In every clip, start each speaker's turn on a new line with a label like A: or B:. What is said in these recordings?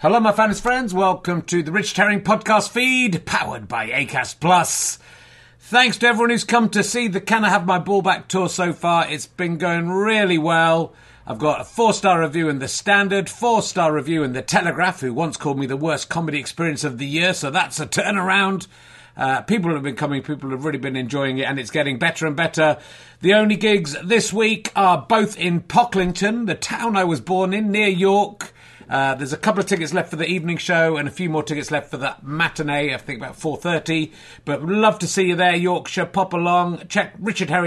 A: Hello, my fans, friends. Welcome to the Richard Herring podcast feed, powered by Acast Plus. Thanks to everyone who's come to see the Can I Have My Ball Back tour so far. It's been going really well. I've got a 4-star review in The Standard, 4-star review in The Telegraph, who once called me the worst comedy experience of the year, so that's a turnaround. People have been coming, people have really been enjoying it, and it's getting better and better. The only gigs this week are both in Pocklington, the town I was born in, near York. There's a couple of tickets left for the evening show and a few more tickets left for the matinee, I think about 4:30. But would love to see you there, Yorkshire. Pop along. Check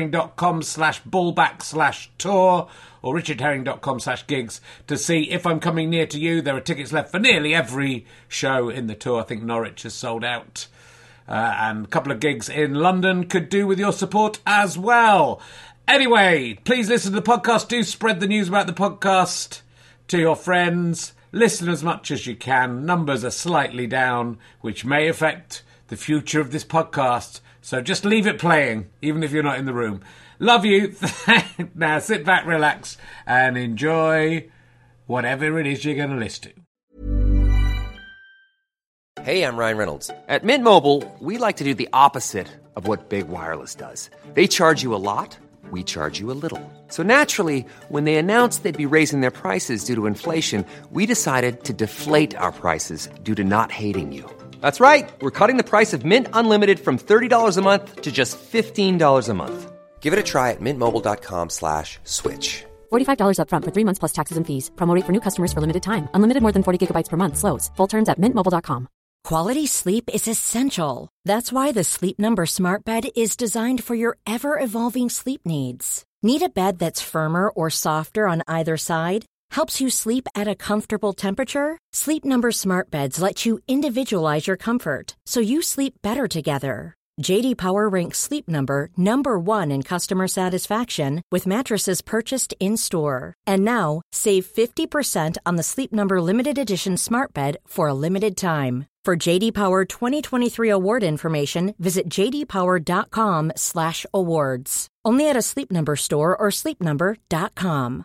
A: richardherring.com/ballback/tour or richardherring.com/gigs to see if I'm coming near to you. There are tickets left for nearly every show in the tour. I think Norwich has sold out. And a couple of gigs in London could do with your support as well. Anyway, please listen to the podcast. Do spread the news about the podcast to your friends. Listen as much as you can. Numbers are slightly down, which may affect the future of this podcast. So just leave it playing, even if you're not in the room. Love you. Now sit back, relax, and enjoy whatever it is you're going to listen to.
B: Hey, I'm Ryan Reynolds. At Mint Mobile, we like to do the opposite of what Big Wireless does. They charge you a lot. We charge you a little. So naturally, when they announced they'd be raising their prices due to inflation, we decided to deflate our prices due to not hating you. That's right. We're cutting the price of Mint Unlimited from $30 a month to just $15 a month. Give it a try at mintmobile.com/switch.
C: $45 up front for 3 months plus taxes and fees. Promo rate for new customers for limited time. Unlimited more than 40 gigabytes per month. Slows full terms at mintmobile.com.
D: Quality sleep is essential. That's why the Sleep Number Smart Bed is designed for your ever-evolving sleep needs. Need a bed that's firmer or softer on either side? Helps you sleep at a comfortable temperature? Sleep Number Smart Beds let you individualize your comfort, so you sleep better together. J.D. Power ranks Sleep Number number 1 in customer satisfaction with mattresses purchased in-store. And now, save 50% on the Sleep Number Limited Edition Smart Bed for a limited time. For J.D. Power 2023 award information, visit jdpower.com/awards. Only at a Sleep Number store or sleepnumber.com.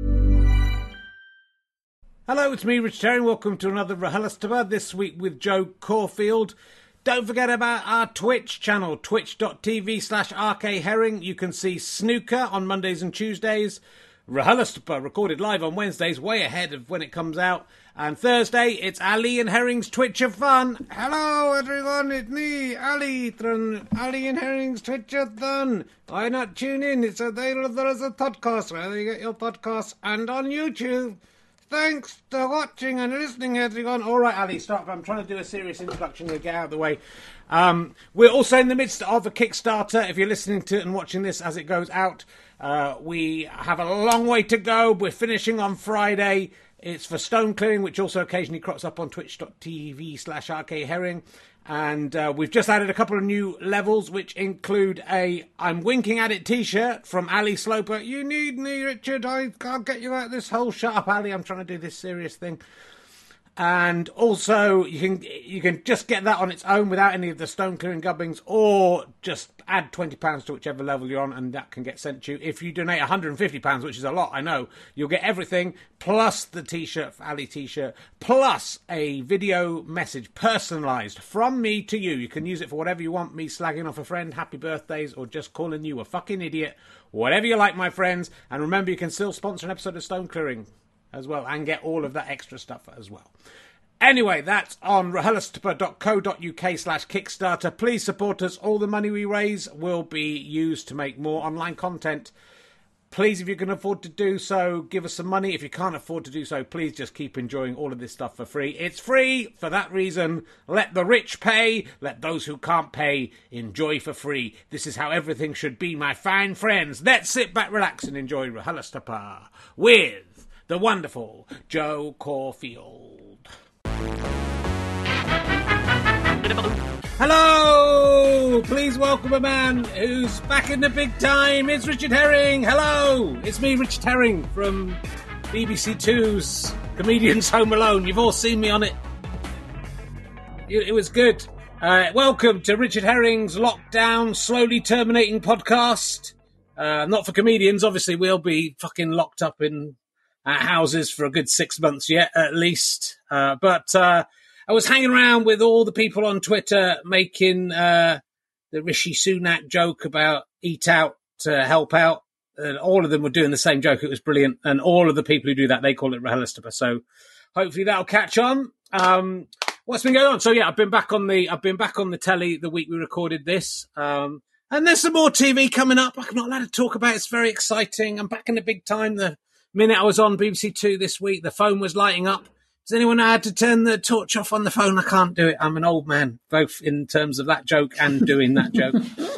A: Hello, it's me, Richard Herring. Welcome to another RHLSTP, this week with Joe Caulfield. Don't forget about our Twitch channel, twitch.tv/RKHerring. You can see snooker on Mondays and Tuesdays. RHLSTP recorded live on Wednesdays, way ahead of when it comes out. And Thursday, it's Ali and Herring's Twitch of Fun. Hello, everyone, it's me, Ali, from Ali and Herring's Twitch of Fun. Why not tune in? It's available as a podcast, where you get your podcasts, and on YouTube. Thanks for watching and listening, everyone. All right, Ali, stop. I'm trying to do a serious introduction to get out of the way. We're also in the midst of a Kickstarter. If you're listening to it and watching this as it goes out, we have a long way to go. We're finishing on Friday. It's for stone clearing, which also occasionally crops up on twitch.tv/RKHerring. And we've just added a couple of new levels, which include a I'm Winking at It t-shirt from Ali Sloper. You need me, Richard. I'll get you out of this hole. Shut up, Ali. I'm trying to do this serious thing. And also, you can just get that on its own without any of the stone clearing gubbings, or just add £20 to whichever level you're on, and that can get sent to you. If you donate £150, which is a lot, I know, you'll get everything, plus the t-shirt, Ali t-shirt, plus a video message personalised from me to you. You can use it for whatever you want, me slagging off a friend, happy birthdays, or just calling you a fucking idiot. Whatever you like, my friends. And remember, you can still sponsor an episode of Stone Clearing as well, and get all of that extra stuff as well. Anyway, that's on rhlstp.co.uk/Kickstarter. Please support us. All the money we raise will be used to make more online content. Please, if you can afford to do so, give us some money. If you can't afford to do so, please just keep enjoying all of this stuff for free. It's free for that reason. Let the rich pay. Let those who can't pay enjoy for free. This is how everything should be, my fine friends. Let's sit back, relax, and enjoy RHLSTP with the wonderful Joe Caulfield. Hello! Please welcome a man who's back in the big time. It's Richard Herring. Hello! It's me, Richard Herring, from BBC Two's Comedians Home Alone. You've all seen me on it. It was good. Welcome to Richard Herring's Lockdown Slowly Terminating podcast. Not for comedians, obviously we'll be fucking locked up in houses for a good 6 months yet, at least. But I was hanging around with all the people on Twitter making the Rishi Sunak joke about eat out to help out. And all of them were doing the same joke. It was brilliant. And all of the people who do that, they call it RHLSTP. So hopefully that'll catch on. What's been going on? So yeah, I've been back on the telly the week we recorded this. And there's some more TV coming up. I'm not allowed to talk about it. It's very exciting. I'm back in the big time. The minute I was on BBC Two this week, the phone was lighting up. Does anyone know how to turn the torch off on the phone? I can't do it. I'm an old man, both in terms of that joke and doing that joke.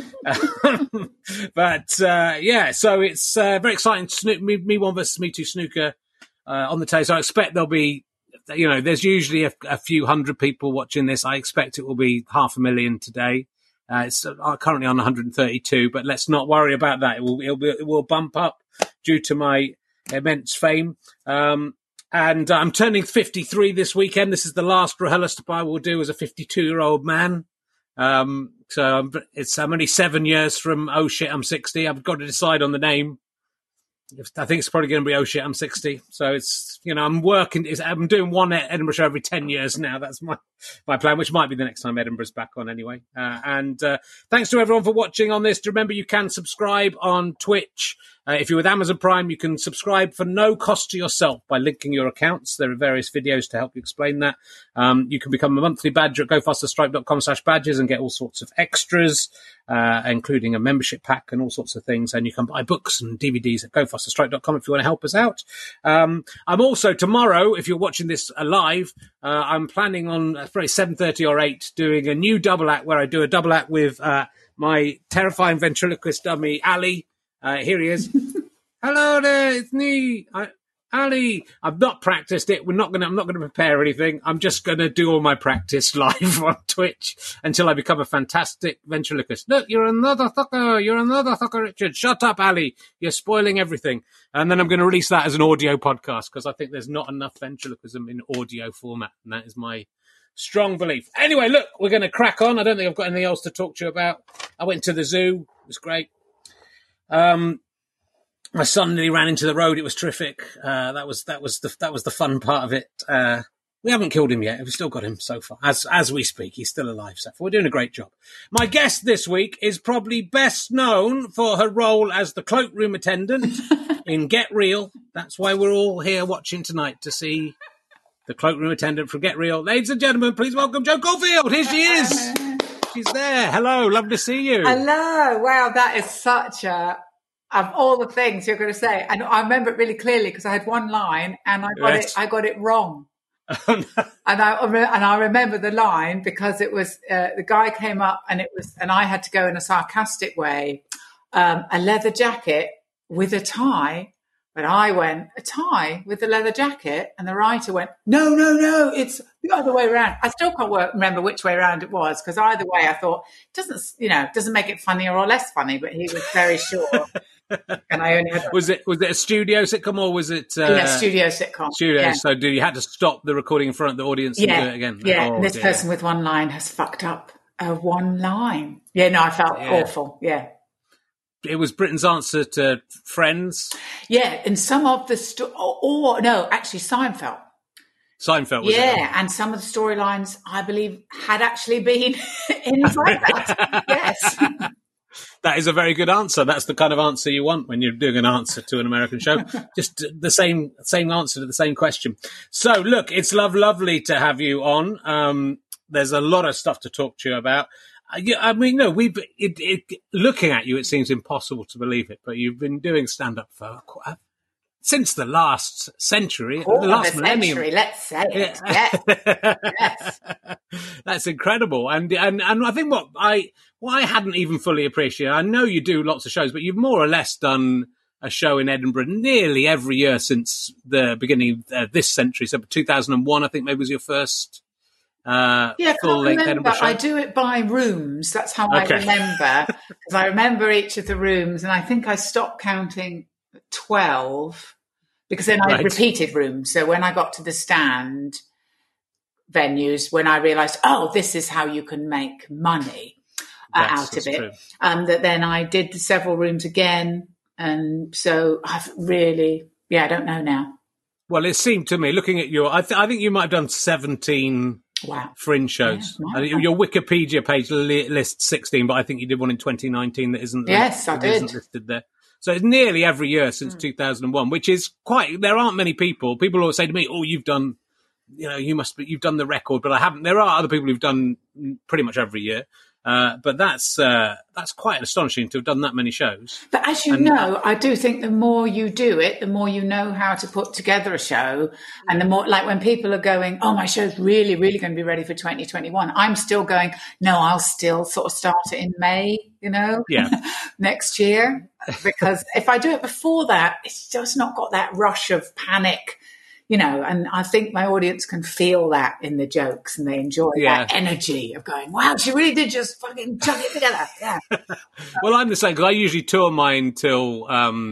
A: But yeah, so it's very exciting. Me One versus Me Two snooker on the telly. So I expect there'll be, there's usually a few hundred people watching this. I expect it will be 500,000 today. It's currently on 132, but let's not worry about that. It will bump up due to my immense fame. And I'm turning 53 this weekend. This is the last RHLSTP I will do as a 52-year-old man. So I'm only 7 years from oh shit, I'm 60. I've got to decide on the name. I think it's probably going to be oh shit, I'm 60. So it's, I'm doing one Edinburgh show every 10 years now. That's my plan, which might be the next time Edinburgh's back on anyway. And thanks to everyone for watching on this. Remember, you can subscribe on Twitch. If you're with Amazon Prime, you can subscribe for no cost to yourself by linking your accounts. There are various videos to help you explain that. You can become a monthly badger at gofasterstripe.com/badges and get all sorts of extras, including a membership pack and all sorts of things. And you can buy books and DVDs at gofasterstripe.com if you want to help us out. I'm also, tomorrow, if you're watching this live, I'm planning on probably 7:30 or 8 doing a new double act where I do a double act with my terrifying ventriloquist dummy, Ali. Here he is. Hello there, it's me, Ali. I've not practiced it. I'm not going to prepare anything. I'm just going to do all my practice live on Twitch until I become a fantastic ventriloquist. Look, you're another thugger, Richard. Shut up, Ali. You're spoiling everything. And then I'm going to release that as an audio podcast because I think there's not enough ventriloquism in audio format. And that is my strong belief. Anyway, look, we're going to crack on. I don't think I've got anything else to talk to you about. I went to the zoo. It was great. My son nearly ran into the road. It was terrific. That was the fun part of it. We haven't killed him yet. We've still got him so far. As we speak, he's still alive. So we're doing a great job. My guest this week is probably best known for her role as the cloakroom attendant in Get Real. That's why we're all here watching tonight, to see the cloakroom attendant from Get Real. Ladies and gentlemen, please welcome Jo Caulfield. Here she is. She's there. Hello, lovely to see you.
E: Hello. Wow, that is such of all the things you're going to say. And I remember it really clearly because I had one line and I got it wrong. And I remember the line because it was the guy came up and I had to go in a sarcastic way, a leather jacket with a tie. But I went, a tie with a leather jacket, and the writer went, no, it's the other way around. I still can't remember which way around it was, because either way I thought, doesn't make it funnier or less funny, but he was very sure. And I only had...
A: Was it a studio sitcom or was it...
E: studio sitcom.
A: Studio,
E: yeah.
A: So you had to stop the recording in front of the audience and do it again?
E: Yeah,
A: oh,
E: this person with one line has fucked up one line. Yeah, no, I felt awful, yeah.
A: It was Britain's answer to Friends.
E: Yeah, and some of the actually Seinfeld.
A: Seinfeld was it?
E: And some of the storylines, I believe, had actually been in Seinfeld. Yes.
A: That is a very good answer. That's the kind of answer you want when you're doing an answer to an American show. Just the same answer to the same question. So, look, it's lovely to have you on. There's a lot of stuff to talk to you about. I mean, no, looking at you, it seems impossible to believe it, but you've been doing stand-up for since the last century, the last millennium.
E: Let's say it. Yes.
A: That's incredible. And I think what I hadn't even fully appreciated, I know you do lots of shows, but you've more or less done a show in Edinburgh nearly every year since the beginning of this century. So 2001, I think, maybe was your first...
E: full-length Edinburgh show. I do it by rooms. That's how I remember, because I remember each of the rooms, and I think I stopped counting at 12 because then I repeated rooms. So when I got to the stand venues, when I realised, this is how you can make money out of it, that then I did several rooms again, and so I've really, I don't know now.
A: Well, it seemed to me, looking at I think you might have done 17 fringe shows. Yeah, your Wikipedia page lists 16, but I think you did one in 2019 that isn't.
E: Yes, I did.
A: Isn't listed there. So it's nearly every year since 2001, which is there aren't many people. People always say to me, "Oh, you've done, you've done the record," but I haven't. There are other people who've done pretty much every year. But that's quite astonishing to have done that many shows.
E: But as you know, I do think the more you do it, the more you know how to put together a show. And the more, like when people are going, oh, my show's really, really going to be ready for 2021. I'm still going, no, I'll still sort of start it in May, next year. Because if I do it before that, it's just not got that rush of panic. And I think my audience can feel that in the jokes and they enjoy that energy of going, wow, she really did just fucking chuck it together. Yeah.
A: Well, I'm the same because I usually tour mine till,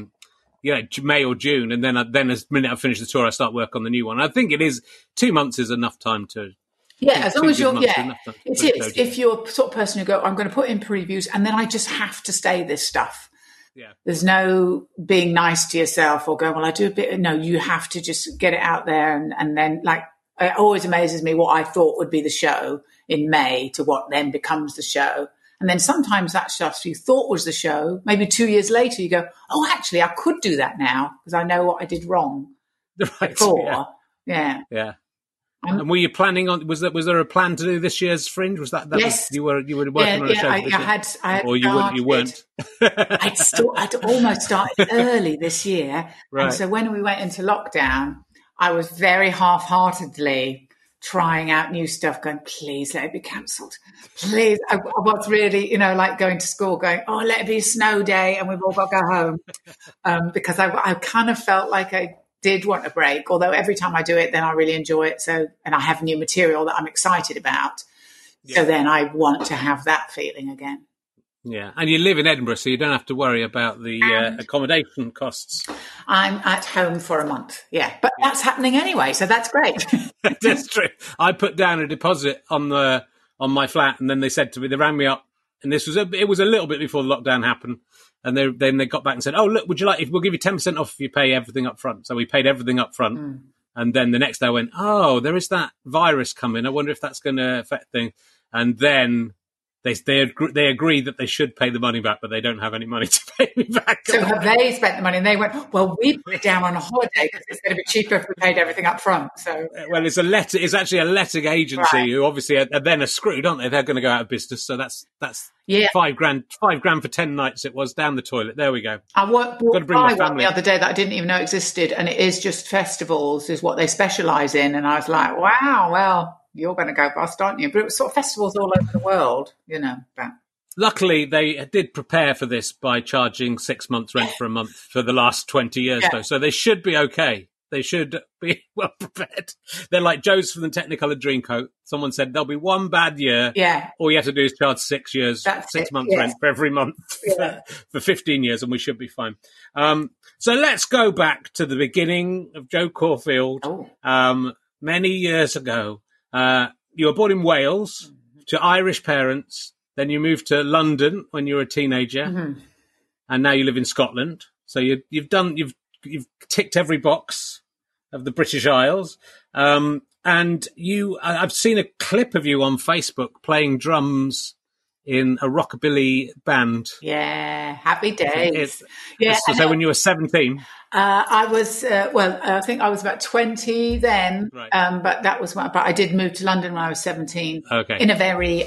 A: May or June. And then as minute I finish the tour, I start work on the new one. I think it is 2 months is enough time to.
E: Yeah, as long as you're, it is. If you're the sort of person who go, I'm going to put in previews and then I just have to say this stuff.
A: Yeah.
E: There's no being nice to yourself or going, well, I do a bit. No, you have to just get it out there. And then, like, it always amazes me what I thought would be the show in May to what then becomes the show. And then sometimes that stuff you thought was the show, maybe 2 years later, you go, oh, actually, I could do that now because I know what I did wrong before. Yeah.
A: Yeah. And were you planning on? Was there a plan to do this year's Fringe? Was that
E: yes?
A: You were working on a show.
E: I had
A: or you weren't.
E: I'd almost started early this year,
A: right.
E: And so when we went into lockdown, I was very half-heartedly trying out new stuff. Going, please let it be cancelled. Please, I was really, like going to school, going, oh, let it be a snow day, and we've all got to go home, because I kind of felt like I did want a break, although every time I do it, then I really enjoy it. So, and I have new material that I'm excited about. Yeah. So then I want to have that feeling again.
A: Yeah. And you live in Edinburgh, so you don't have to worry about the accommodation costs.
E: I'm at home for a month. Yeah. But that's happening anyway. So that's great.
A: That's true. I put down a deposit on my flat and then they said to me, they rang me up and it was a little bit before the lockdown happened. And then they got back and said, oh, look, would you like, we'll give you 10% off if you pay everything up front. So we paid everything up front. Mm. And then the next day I went, oh, there is that virus coming. I wonder if that's going to affect things. And then they agreed that they should pay the money back, but they don't have any money to pay me back.
E: So have they spent the money? And they went, well, we put it down on a holiday because it's going to be cheaper if we paid everything up front. So,
A: well, it's actually a letting agency who obviously are then screwed, aren't they? They're going to go out of business. So that's $5,000 for 10 nights. It was down the toilet. There we go.
E: I walked by one the other day that I didn't even know existed, and it is just festivals is what they specialise in. And I was like, wow, well, you're going to go bust, aren't you? But it was sort of festivals all over the world, But
A: luckily, they did prepare for this by charging 6 months' rent for a month for the last 20 years, though. So they should be okay. They should be well prepared. They're like Joe's from the Technicolor Dreamcoat. Someone said there'll be one bad year.
E: Yeah.
A: All you have to do is charge 6 years,
E: That's
A: 6 months rent for every month for 15 years, and we should be fine. So let's go back to the beginning of Joe Caulfield. Many years ago. You were born in Wales to Irish parents. Then you moved to London when you were a teenager, and now you live in Scotland. So you've ticked every box of the British Isles. And I've seen a clip of you on Facebook playing drums in a rockabilly band.
E: Yeah, happy days.
A: So when you were 17.
E: I was, I think I was about 20 then,
A: right.
E: But that was but I did move to London when I was 17.
A: Okay.
E: In a very,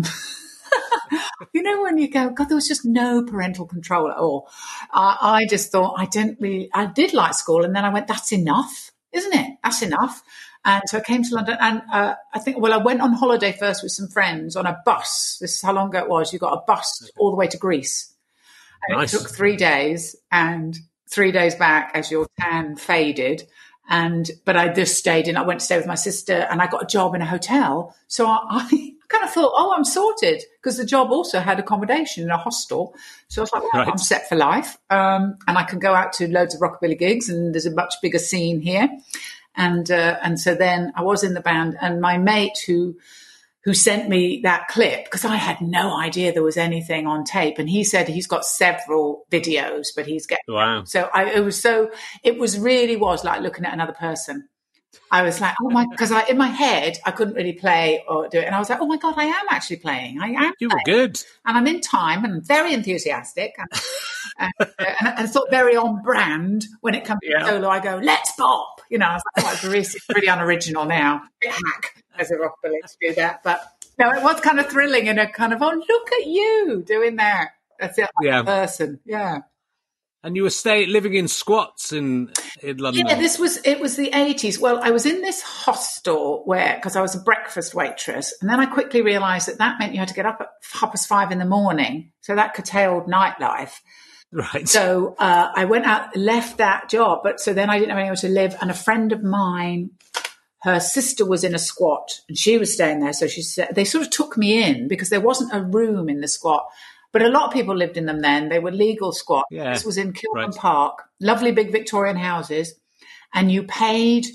E: when you go, God, there was just no parental control at all. I just thought I did like school. And then I went, that's enough, isn't it? That's enough. And so I came to London and I went on holiday first with some friends on a bus. This is how long ago it was. You got a bus all the way to Greece. And Nice. It took 3 days and 3 days back as your tan faded. But I just stayed in. I went to stay with my sister and I got a job in a hotel. So I kind of thought, I'm sorted because the job also had accommodation in a hostel. So I was like, well, I'm set for life. And I can go out to loads of rockabilly gigs and there's a much bigger scene here. And so then I was in the band and my mate who who sent me that clip, because I had no idea there was anything on tape. And he said he's got several videos, but he's getting...
A: Wow.
E: So it really was like looking at another person. I was like, oh my, because in my head, I couldn't really play or do it. And I was like, oh my God, I am actually playing.
A: You were good.
E: And I'm in time and I'm very enthusiastic and I thought very on brand when it comes to solo. I go, let's bop. I was like, oh, it's pretty unoriginal now. A bit hack as a rockabilly to do that. But no, it was kind of thrilling in a kind of, oh, look at you doing that. That's it, like a person. Yeah.
A: And you were living in squats in London.
E: Yeah, it was the 80s. Well, I was in this hostel because I was a breakfast waitress. And then I quickly realised that meant you had to get up at 5:30 in the morning. So that curtailed nightlife.
A: Right.
E: So I went out, left that job. But so then I didn't have anywhere to live. And a friend of mine, her sister was in a squat and she was staying there. So they sort of took me in because there wasn't a room in the squat. But a lot of people lived in them then. They were legal squats. Yeah, this was in Kilburn Park, lovely big Victorian houses. And you paid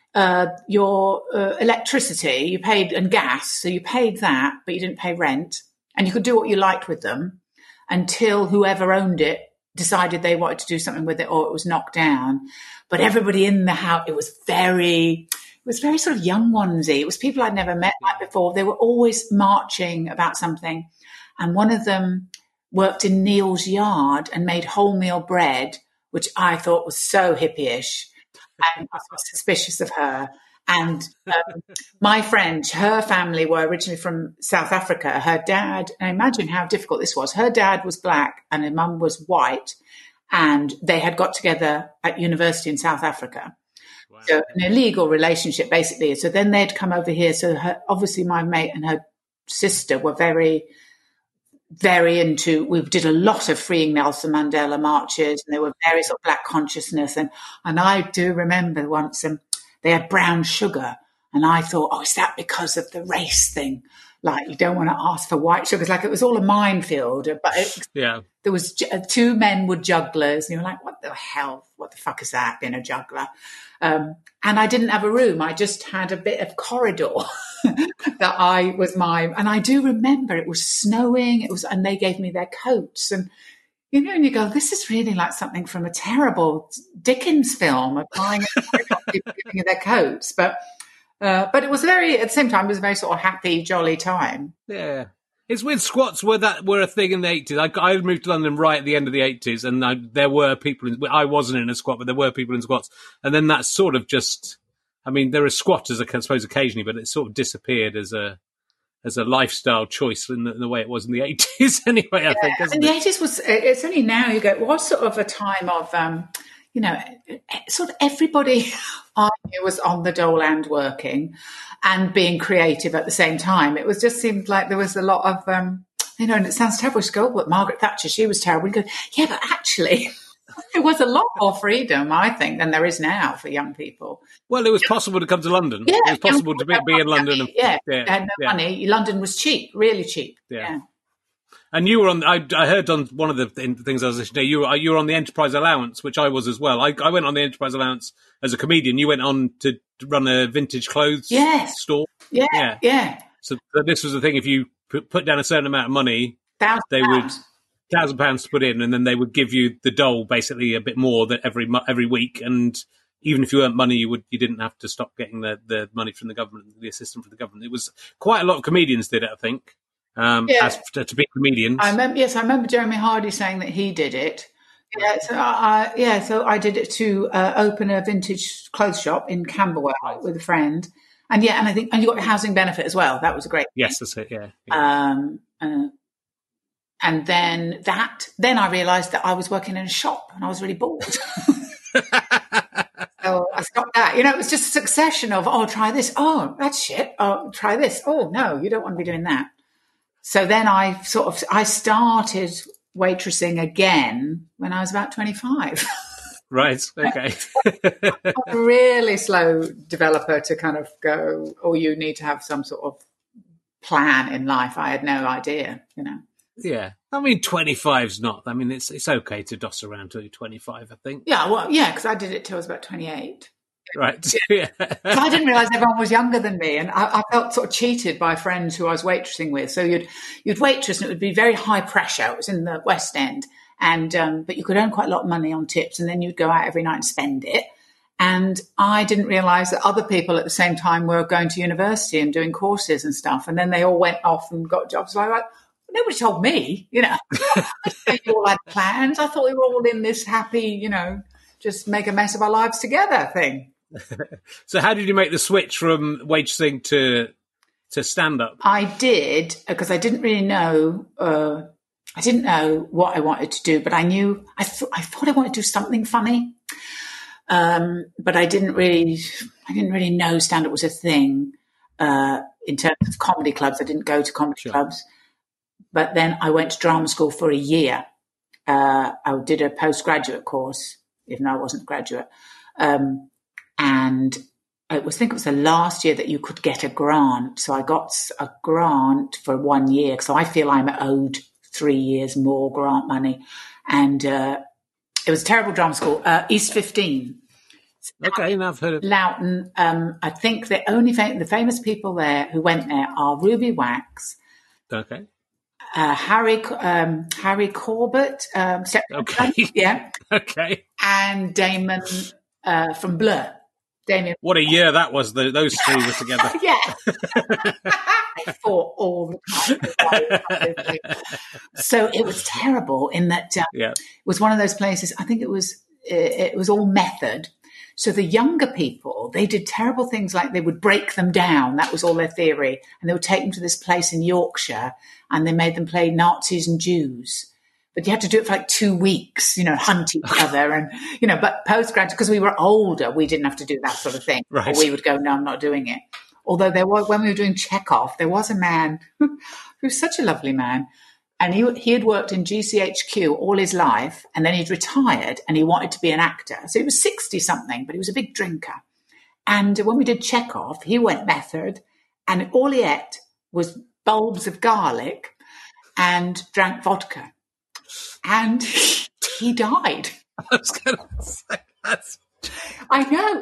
E: your electricity, you paid, and gas. So you paid that, but you didn't pay rent. And you could do what you liked with them until whoever owned it decided they wanted to do something with it or it was knocked down. But everybody in the house, it was very sort of young onesy. It was people I'd never met like before. They were always marching about something. And one of them worked in Neil's yard and made wholemeal bread, which I thought was so hippie-ish. And I was suspicious of her. And my friend, her family were originally from South Africa. Her dad, and imagine how difficult this was. Her dad was black and her mum was white. And they had got together at university in South Africa. Wow. So an illegal relationship, basically. So then they'd come over here. So obviously my mate and her sister were very into, we did a lot of freeing Nelson Mandela marches and there were very sort of black consciousness. And I do remember once they had brown sugar and I thought, oh, is that because of the race thing? Like you don't want to ask for white sugar. It's like it was all a minefield. But there was two men were jugglers and you were like, what the hell? What the fuck is that, being a juggler? And I didn't have a room. I just had a bit of corridor and I do remember it was snowing. And they gave me their coats and, and you go, this is really like something from a terrible Dickens film of buying people giving you their coats. But it was at the same time, it was a very sort of happy, jolly time.
A: Yeah. It's weird. Squats were a thing in the 80s. I moved to London right at the end of the 80s, and there were people I wasn't in a squat, but there were people in squats. And then that sort of just, I mean, there are squatters, I suppose, occasionally, but it sort of disappeared as a lifestyle choice in the way it was in the 80s anyway, I think.
E: In the 80s it's only now you go, it was sort of a time of, sort of everybody I knew was on the dole and working and being creative at the same time. It was just seemed like there was a lot of, and it sounds terrible to go, but Margaret Thatcher, she was terrible. You go, yeah, but actually there was a lot more freedom, I think, than there is now for young people.
A: Well, it was possible to come to London. Yeah, it was possible to be in London.
E: Had no money. London was cheap, really cheap.
A: Yeah. And you were on. I heard on one of the things I was listening to. You were on the Enterprise Allowance, which I was as well. I went on the Enterprise Allowance as a comedian. You went on to run a vintage clothes store.
E: Yeah.
A: So this was the thing. If you put down a certain amount of money, they would £1,000 to put in, and then they would give you the dole basically a bit more that every week. And even if you earned money, you didn't have to stop getting the money from the government, the assistance from the government. It was quite a lot of comedians did it, I think. As to be comedians.
E: I remember Jeremy Hardy saying that he did it. Yeah, so I did it to open a vintage clothes shop in Camberwell with a friend, and I think you got a housing benefit as well. That was a great thing.
A: Yes, that's it. Yeah.
E: And then I realised that I was working in a shop and I was really bored. So I stopped that. It was just a succession of, oh, try this. Oh, that's shit. Oh, try this. Oh, no, you don't want to be doing that. So then I started waitressing again when I was about 25.
A: Right. Okay.
E: A really slow developer to kind of go, oh, you need to have some sort of plan in life. I had no idea,
A: Yeah. I mean, 25's not. I mean, it's okay to doss around till you're 25, I think.
E: Yeah, well, yeah, because I did it till I was about 28.
A: Right.
E: Yeah. So I didn't realise everyone was younger than me, and I felt sort of cheated by friends who I was waitressing with. So you'd waitress, and it would be very high pressure. It was in the West End, and but you could earn quite a lot of money on tips, and then you'd go out every night and spend it. And I didn't realise that other people at the same time were going to university and doing courses and stuff, and then they all went off and got jobs. So I was like, nobody told me, you all had plans. I thought we were all in this happy, just make a mess of our lives together thing.
A: So how did you make the switch from waitressing to stand-up?
E: I did, because I didn't really know. I didn't know what I wanted to do, but I knew I thought I wanted to do something funny. But I didn't really know stand-up was a thing in terms of comedy clubs. I didn't go to comedy clubs. But then I went to drama school for a year. I did a postgraduate course, even though I wasn't a graduate. And I think it was the last year that you could get a grant. So I got a grant for 1 year. So I feel I'm owed 3 years more grant money. And it was a terrible drama school, East 15.
A: Okay, now I've heard of
E: Loughton. I think the famous people there who went there are Ruby Wax.
A: Okay.
E: Harry Corbett.
A: Okay.
E: Yeah.
A: Okay.
E: And Damon from Blur. Damien.
A: What a year that was, those three were together.
E: Yeah. They fought all the time. So it was terrible in that it was one of those places, I think it was all method. So the younger people, they did terrible things like they would break them down. That was all their theory. And they would take them to this place in Yorkshire and they made them play Nazis and Jews. But you had to do it for like 2 weeks, hunt each other. And, but postgraduate, because we were older, we didn't have to do that sort of thing.
A: Right.
E: Or we would go, no, I'm not doing it. Although when we were doing Chekhov, there was a man who's such a lovely man. And he had worked in GCHQ all his life, and then he'd retired and he wanted to be an actor. So he was 60-something, but he was a big drinker. And when we did Chekhov, he went method, and all he ate was bulbs of garlic and drank vodka. And he died.
A: I was going to say that's...
E: I know.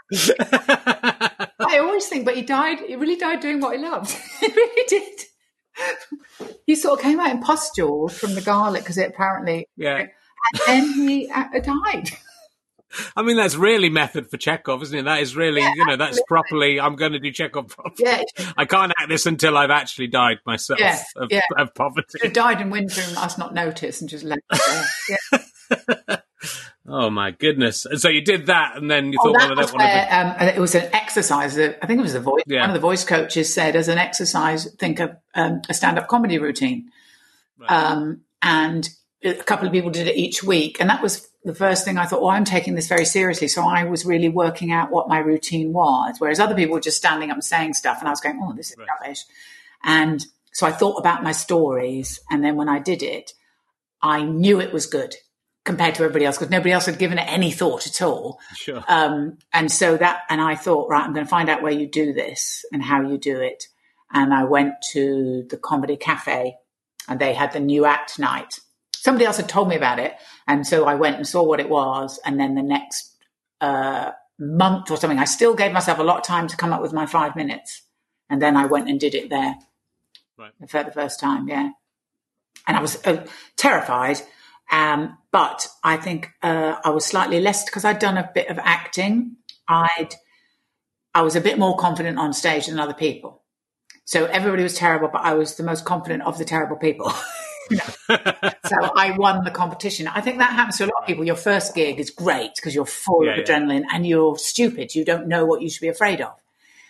E: I always think, but he really died doing what he loved. He really did. He sort of came out in pustules from the garlic because it apparently...
A: Yeah.
E: And then he died.
A: I mean, that's really method for Chekhov, isn't it? That is really, that's properly, I'm going to do Chekhov properly. Yeah. I can't act this until I've actually died myself of poverty.
E: He died in winter and us not notice and just left it there. Yeah.
A: Oh, my goodness. And so you did that and then you thought, I don't want to
E: do... It was an exercise. I think it was the voice. Yeah. One of the voice coaches said, as an exercise, think of a stand-up comedy routine. Right. And a couple of people did it each week. And that was the first thing I thought, I'm taking this very seriously. So I was really working out what my routine was, whereas other people were just standing up and saying stuff. And I was going, this is rubbish. And so I thought about my stories. And then when I did it, I knew it was good compared to everybody else because nobody else had given it any thought at all.
A: Sure.
E: And I thought, right, I'm going to find out where you do this and how you do it. And I went to the Comedy Cafe and they had the new act night. Somebody else had told me about it. And so I went and saw what it was. And then the next month or something, I still gave myself a lot of time to come up with my 5 minutes. And then I went and did it there for the first time, yeah. And I was terrified. But I think I was slightly less because I'd done a bit of acting. I was a bit more confident on stage than other people. So everybody was terrible, but I was the most confident of the terrible people. So I won the competition. I think that happens to a lot of people. Your first gig is great because you're full of adrenaline and you're stupid. You don't know what you should be afraid of.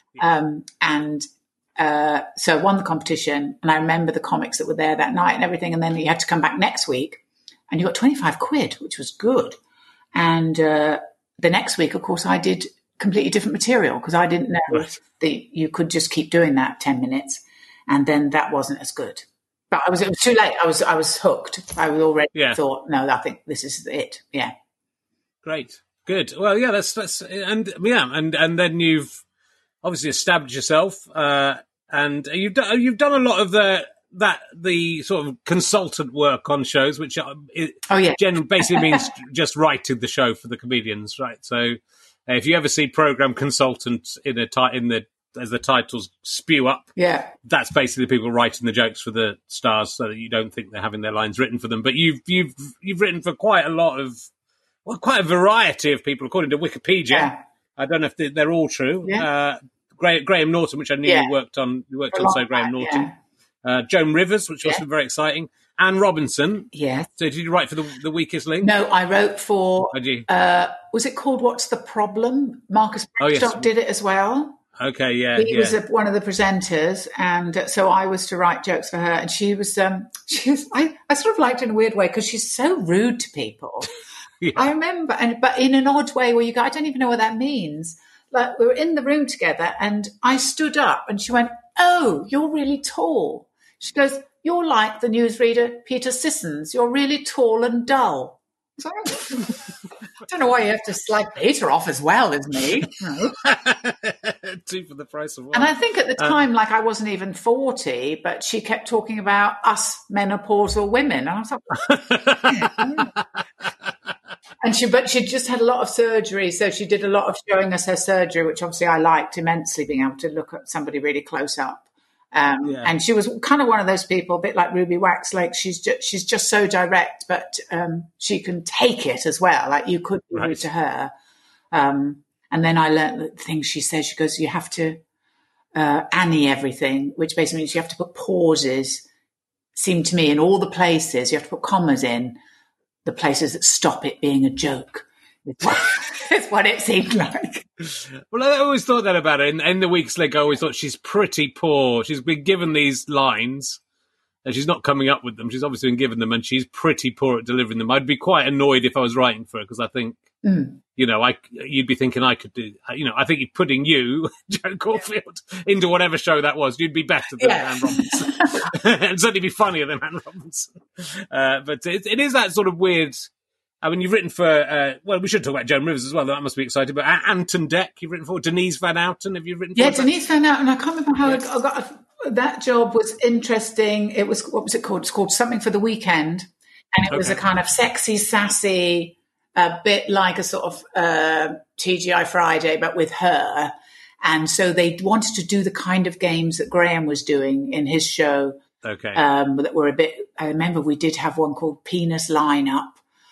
E: So I won the competition and I remember the comics that were there that night and everything. And then you had to come back next week and you got 25 quid, which was good. And the next week, of course, I did completely different material because I didn't know that you could just keep doing that 10 minutes. And then that wasn't as good. But it was too late. I was hooked. I was already thought, no, I think this is it. Yeah.
A: Great. Good. Well, yeah, that's and then you've obviously established yourself, and you've done a lot of the sort of consultant work on shows, which generally basically means just writing the show for the comedians, right? So If you ever see program consultants as the titles spew up, that's basically the people writing the jokes for the stars, so that you don't think they're having their lines written for them. But you've written for quite a variety of people, according to Wikipedia.
E: Yeah.
A: I don't know if they're all true.
E: Yeah.
A: Graham Norton, which I knew you worked on. You worked on, so Graham Norton. Yeah. Joan Rivers, which was very exciting. Anne Robinson.
E: Yeah.
A: So did you write for the Weakest Link?
E: No, I wrote for,
A: Did you?
E: was it called What's the Problem? Marcus Brigstocke did it as well.
A: Okay, yeah.
E: He was one of the presenters, and so I was to write jokes for her. And she was I sort of liked it in a weird way because she's so rude to people. Yeah. I remember, but in an odd way where I don't even know what that means. Like, we were in the room together and I stood up and she went, "Oh, you're really tall." She goes, "You're like the newsreader Peter Sissons. You're really tall and dull." So, I don't know why you have to slag Peter off as well as me. No.
A: Two for the price of one.
E: And I think at the time, I wasn't even 40, but she kept talking about us menopausal women. And I was like, And she just had a lot of surgery, so she did a lot of showing us her surgery, which obviously I liked immensely, being able to look at somebody really close up. And she was kind of one of those people, a bit like Ruby Wax. Like she's just so direct, but she can take it as well. Like you could be rude to her. And then I learned the things she says. She goes, "You have to Annie everything," which basically means you have to put pauses. Seemed to me in all the places you have to put commas in the places that stop it being a joke. It's what it seemed like.
A: Well, I always thought that about her. In The Weakest Link, I always thought she's pretty poor. She's been given these lines, and she's not coming up with them. She's obviously been given them, and she's pretty poor at delivering them. I'd be quite annoyed if I was writing for her, because I think, you'd be thinking I could do, I think you're putting you, Joan Caulfield, into whatever show that was. You'd be better than Anne Robinson. And certainly be funnier than Anne Robinson. But it is that sort of weird... I mean, you've written for, we should talk about Joan Rivers as well. That must be exciting. But Anton Deck, you've written for. Denise Van Outen, have you written for?
E: Yeah, Denise Van Outen. I can't remember how I got that job. Was interesting. It was, what was it called? It's called Something for the Weekend. And it was a kind of sexy, sassy, a bit like a sort of TGI Friday, but with her. And so they wanted to do the kind of games that Graham was doing in his show.
A: Okay.
E: That were a bit, I remember we did have one called Penis Lineup.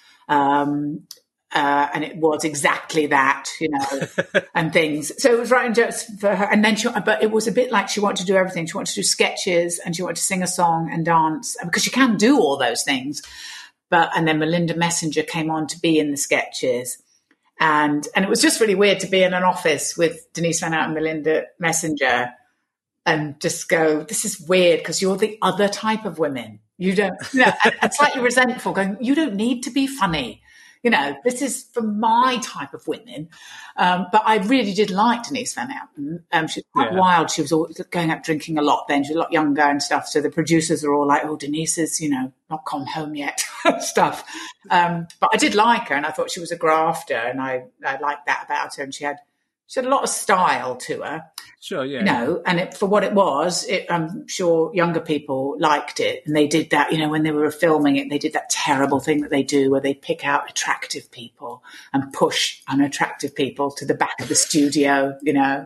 E: And it was exactly that, and things. So it was writing jokes for her. And then but it was a bit like she wanted to do everything. She wanted to do sketches and she wanted to sing a song and dance because she can do all those things. And then Melinda Messenger came on to be in the sketches. And it was just really weird to be in an office with Denise Van Outen and Melinda Messenger and just go, this is weird because you're the other type of women. You don't, and slightly resentful, going, you don't need to be funny. This is for my type of women. But I really did like Denise Van Outen. She was quite wild. She was always going out drinking a lot then. She was a lot younger and stuff. So the producers are all like, oh, Denise is, not come home yet, stuff. But I did like her and I thought she was a grafter and I liked that about her. And she had a lot of style to her.
A: Sure, yeah.
E: And for what it was, I'm sure younger people liked it. And they did that, when they were filming it, they did that terrible thing that they do where they pick out attractive people and push unattractive people to the back of the studio,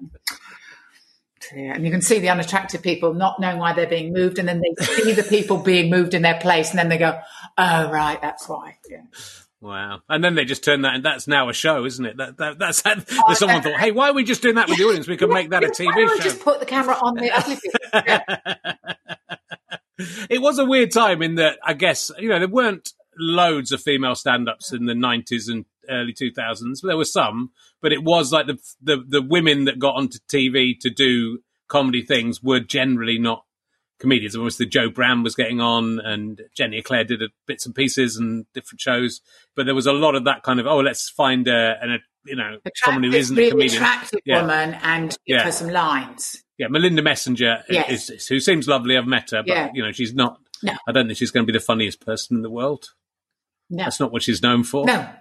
E: And you can see the unattractive people not knowing why they're being moved. And then they see the people being moved in their place. And then they go, oh, right, that's why. Yeah.
A: Wow. And then they just turn that, and that's now a show, isn't it? That's someone thought, hey, why are we just doing that with the audience? We could make that a TV show.
E: Just put the camera on the ugly people. Yeah.
A: It was a weird time in that, I guess, there weren't loads of female stand-ups in the 90s and early 2000s. There were some, but it was like the women that got onto TV to do comedy things were generally not comedians. Obviously, Joe Brand was getting on, and Jenny Eclair did bits and pieces and different shows. But there was a lot of that kind of, let's find someone who isn't a comedian,
E: attractive woman, and give her some lines.
A: Yeah, Melinda Messenger is who seems lovely. I've met her, but she's not. No. I don't think she's going to be the funniest person in the world. No, that's not what she's known for.
E: No.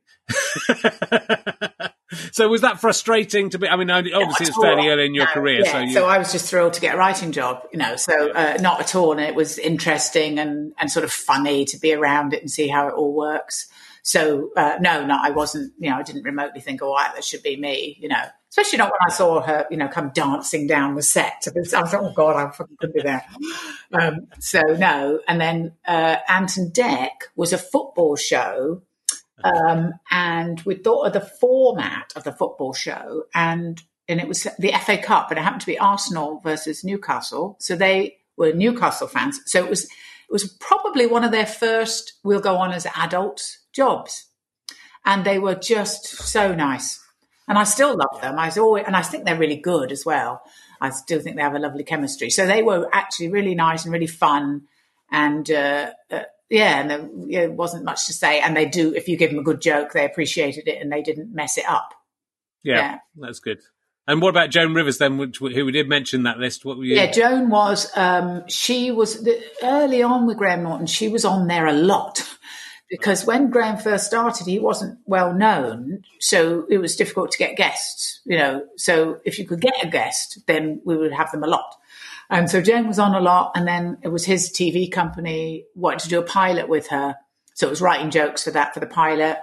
A: So was that frustrating to be? I mean, obviously it's fairly early in your career.
E: Yeah. So I was just thrilled to get a writing job, not at all. And it was interesting and sort of funny to be around it and see how it all works. So, no, I wasn't, I didn't remotely think, that should be me, especially not when I saw her, come dancing down the set. I was like, oh God, I fucking could be there. So no. And then, Ant and Dec was a football show. And we thought of the format of the football show, and it was the FA Cup, and it happened to be Arsenal versus Newcastle. So they were Newcastle fans. So it was probably one of their first, we'll go on as adults jobs. And they were just so nice. And I still love them. And I think they're really good as well. I still think they have a lovely chemistry. So they were actually really nice and really fun. And, and it wasn't much to say. And they do, if you give them a good joke, they appreciated it and they didn't mess it up.
A: Yeah. That's good. And what about Joan Rivers then, who we did mention that list? What were you?
E: Yeah, Joan was, she was early on with Graham Norton. She was on there a lot because when Graham first started, he wasn't well known. So it was difficult to get guests, So if you could get a guest, then we would have them a lot. And so Joan was on a lot. And then it was his TV company wanted to do a pilot with her. So it was writing jokes for the pilot.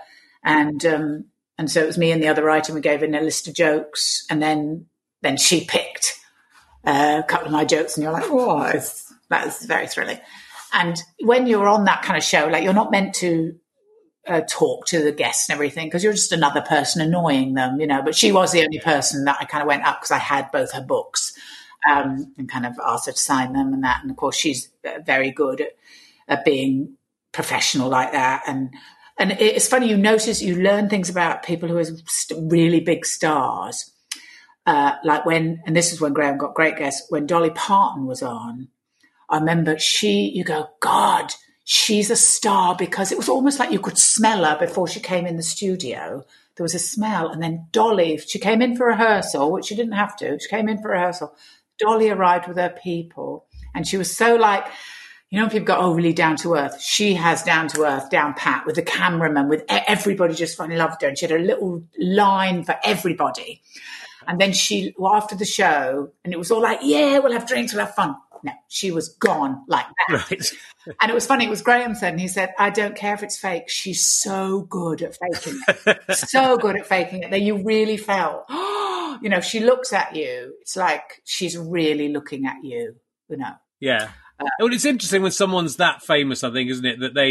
E: And so it was me and the other writer, and we gave in a list of jokes. And then she picked a couple of my jokes, and you're like, that is very thrilling. And when you're on that kind of show, like, you're not meant to talk to the guests and everything because you're just another person annoying them, But she was the only person that I kind of went up because I had both her books and kind of asked her to sign them and that. And, of course, she's very good at being professional like that. And it's funny, you learn things about people who are really big stars. Like and this is when Graham got great guests, when Dolly Parton was on, I remember you go, God, she's a star, because it was almost like you could smell her before she came in the studio. There was a smell. And then Dolly, she came in for rehearsal, which she didn't have to. She came in for rehearsal. Dolly arrived with her people. And she was so like, people go, really down to earth. She has down to earth, down pat, with the cameraman, with everybody just fucking loved her. And she had a little line for everybody. And then after the show, and it was all like, yeah, we'll have drinks, we'll have fun. No, she was gone like that. Right. And it was funny. It was Graham said, and he said, I don't care if it's fake. She's so good at faking it. So good at faking it that you really felt, she looks at you. It's like she's really looking at you,
A: Yeah. Well, it's interesting when someone's that famous, I think, isn't it? That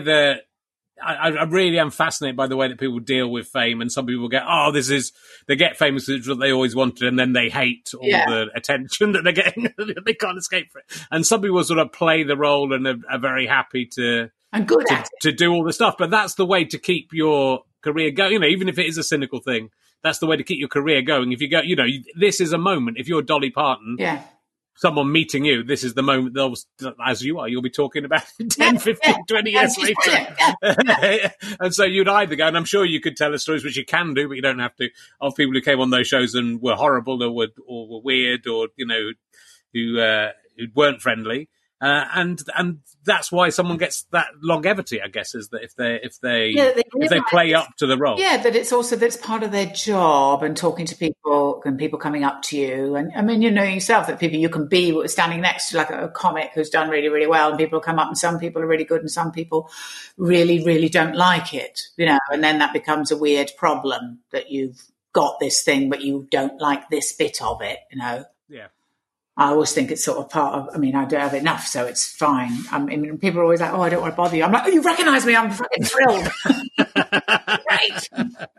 A: I really am fascinated by the way that people deal with fame, and some people they get famous, which is what they always wanted, and then they hate all the attention that they're getting. They can't escape for it. And some people sort of play the role and are very happy to do all the stuff. But that's the way to keep your career going. Even if it is a cynical thing, that's the way to keep your career going. If you go, this is a moment. If you're Dolly Parton, someone meeting you, this is the moment, as you are, you'll be talking about 10, 15, 20 years later. And so you'd either go, and I'm sure you could tell us stories, which you can do, but you don't have to, of people who came on those shows and were horrible or were weird or, who weren't friendly. And that's why someone gets that longevity, I guess, is that if they play up to the role.
E: Yeah, that it's part of their job, and talking to people and people coming up to you. And I mean, yourself that people you can be standing next to, like a comic who's done really, really well, and people come up and some people are really good and some people really, really don't like it, and then that becomes a weird problem that you've got this thing, but you don't like this bit of it,
A: Yeah.
E: I always think it's sort of part of, I don't have enough, so it's fine. People are always like, I don't want to bother you. I'm like, you recognise me, I'm fucking thrilled. Great.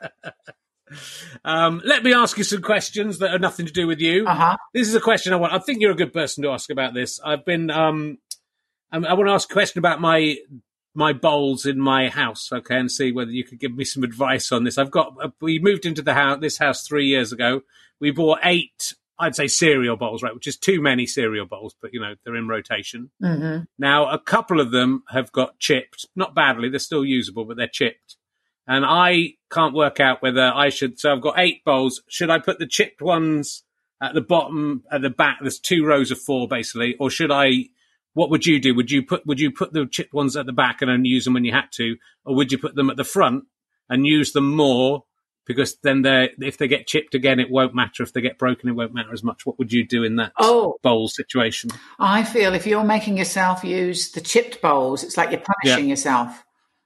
A: Let me ask you some questions that have nothing to do with you.
E: Uh-huh.
A: This is a question I think you're a good person to ask about this. I want to ask a question about my bowls in my house, okay, and see whether you could give me some advice on this. We moved into this house 3 years ago. We bought 8, I'd say, cereal bowls, right, which is too many cereal bowls, but, they're in rotation.
E: Mm-hmm.
A: Now, a couple of them have got chipped. Not badly, they're still usable, but they're chipped. And I can't work out whether I should, so I've got 8 bowls. Should I put the chipped ones at the bottom, at the back? There's 2 rows of 4, basically. Or what would you do? Would you put the chipped ones at the back and only use them when you had to? Or would you put them at the front and use them more? Because then if they get chipped again, it won't matter. If they get broken, it won't matter as much. What would you do in that bowl situation?
E: I feel if you're making yourself use the chipped bowls, it's like you're punishing yourself.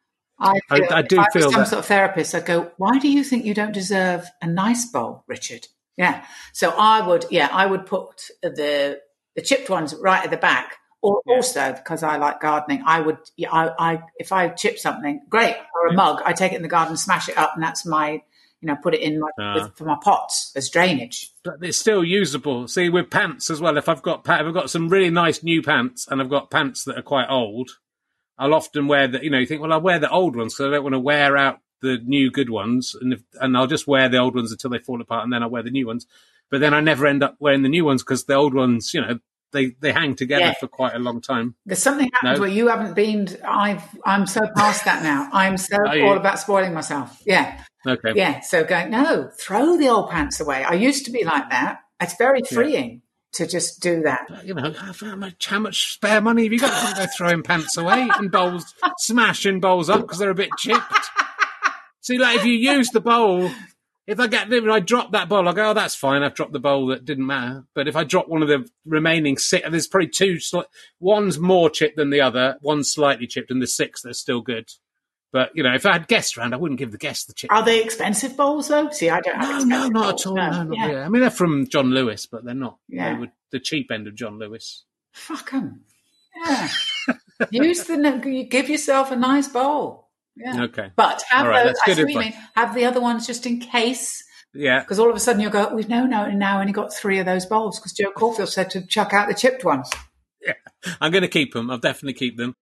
E: I
A: do feel
E: some
A: that
E: sort of therapist, I'd go, why do you think you don't deserve a nice bowl, Richard? Yeah. So I would put the chipped ones right at the back. Or also, because I like gardening, I would, if I chip something, great, or a mug, I take it in the garden, smash it up, and that's my, put it in for my pots as drainage.
A: But it's still usable. See, with pants as well, if I've got some really nice new pants and I've got pants that are quite old, I'll often wear you think, well, I'll wear the old ones because I don't want to wear out the new good ones, and I'll just wear the old ones until they fall apart, and then I'll wear the new ones. But then I never end up wearing the new ones because the old ones, they hang together for quite a long time.
E: There's something happens where you haven't been. I'm so past that now. I'm so all about spoiling myself. Yeah.
A: Okay.
E: Yeah. So throw the old pants away. I used to be like that. It's very freeing to just do that.
A: How much spare money have you got? Don't go throwing pants away and bowls, smashing bowls up because they're a bit chipped. See, like if you use the bowl. If I drop that bowl, I go, oh, that's fine. I've dropped the bowl that didn't matter. But if I drop one of the remaining six, there's probably two. One's more chipped than the other. One's slightly chipped, and there's six that's still good. But if I had guests around, I wouldn't give the guests the chip.
E: Are they expensive bowls though? See, I don't have
A: No, not
E: bowls.
A: at all. No, not really. I mean, they're from John Lewis, but they're not.
E: Yeah.
A: They were the cheap end of John Lewis.
E: Fuck them. Yeah. Give yourself a nice bowl. Yeah.
A: Okay.
E: But have
A: right,
E: those, have the other ones just in case.
A: Yeah.
E: Because all of a sudden you'll go, we've now only got 3 of those bowls because Joe Caulfield said to chuck out the chipped ones.
A: Yeah. I'm going to keep them. I'll definitely keep them.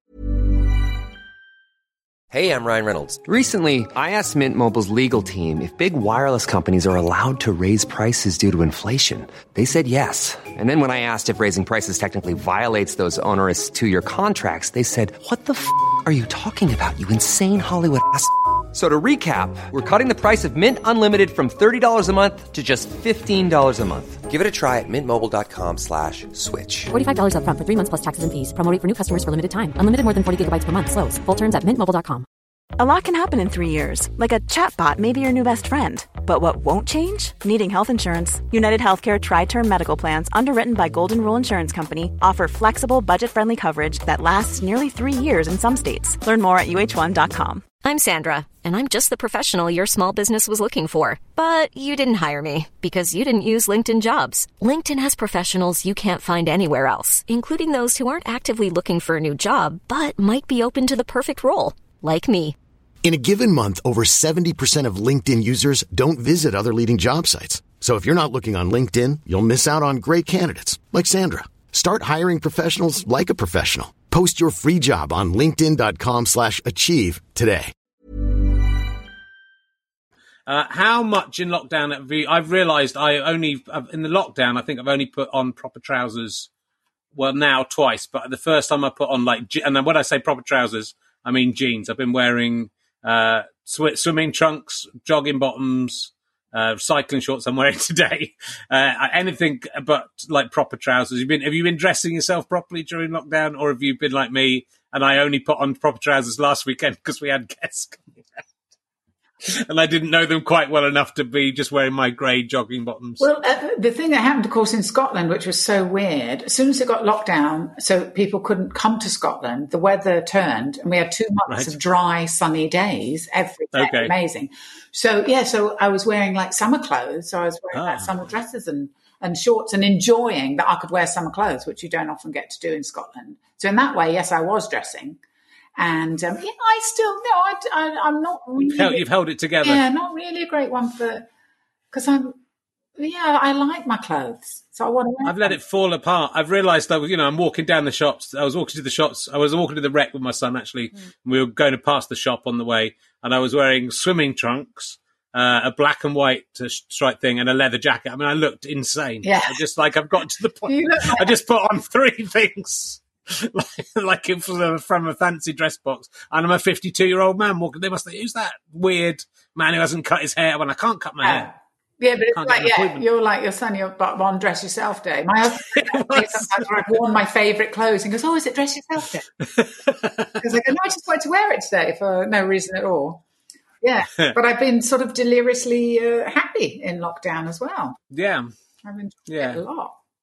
B: Hey, I'm Ryan Reynolds. Recently, I asked Mint Mobile's legal team if big wireless companies are allowed to raise prices due to inflation. They said yes. And then when I asked if raising prices technically violates those onerous 2-year contracts, they said, what the f*** are you talking about, you insane Hollywood ass f- So to recap, we're cutting the price of Mint Unlimited from $30 a month to just $15 a month. Give it a try at mintmobile.com/switch.
C: $45 up front for 3 months plus taxes and fees. Promo rate for new customers for limited time. Unlimited more than 40 gigabytes per month. Slows full terms at mintmobile.com.
F: A lot can happen in 3 years, like a chatbot may be your new best friend. But what won't change? Needing health insurance. United Healthcare Tri-Term Medical Plans, underwritten by Golden Rule Insurance Company, offer flexible, budget-friendly coverage that lasts nearly 3 years in some states. Learn more at uh1.com.
G: I'm Sandra, and I'm just the professional your small business was looking for. But you didn't hire me because you didn't use LinkedIn Jobs. LinkedIn has professionals you can't find anywhere else, including those who aren't actively looking for a new job, but might be open to the perfect role, like me.
H: In a given month, over 70% of LinkedIn users don't visit other leading job sites. So if you're not looking on LinkedIn, you'll miss out on great candidates like Sandra. Start hiring professionals like a professional. Post your free job on linkedin.com/achieve today.
A: How much in lockdown I've realised in the lockdown, I think I've only put on proper trousers, well, now twice, but the first time I put on and when I say proper trousers, I mean jeans. I've been wearing swimming trunks, jogging bottoms, cycling shorts I'm wearing today. Anything but like proper trousers. Have you been dressing yourself properly during lockdown, or have you been like me and I only put on proper trousers last weekend because we had guests coming out? And I didn't know them quite well enough to be just wearing my grey jogging bottoms.
E: Well, the thing that happened, of course, in Scotland, which was so weird, as soon as it got locked down, so people couldn't come to Scotland, the weather turned and we had 2 months of dry, sunny days every day. Okay. Amazing. So I was wearing like summer clothes. So I was wearing like summer dresses and shorts and enjoying that I could wear summer clothes, which you don't often get to do in Scotland. So in that way, yes, I was dressing. And I'm not really.
A: You've held it together.
E: Yeah, not really a great one because I like my clothes, so I want to.
A: I've let it fall apart. I've realised I'm walking down the shops. I was walking to the shops. I was walking to the Rec with my son actually. And we were going to pass the shop on the way, and I was wearing swimming trunks, a black and white striped thing, and a leather jacket. I mean, I looked insane.
E: Yeah,
A: I've got to the point. I just put on 3 things. like it was from a fancy dress box, and I'm a 52-year-old man walking. They must think, who's that weird man who hasn't cut his hair when I can't cut my hair?
E: Yeah, but it's you're like your son. You're on dress yourself day. My husband sometimes where I've worn my favourite clothes and goes, "Oh, is it dress yourself day?" Because I go, "No, I just wanted to wear it today for no reason at all." Yeah, but I've been sort of deliriously happy in lockdown as well.
A: Yeah,
E: I've enjoyed it a lot.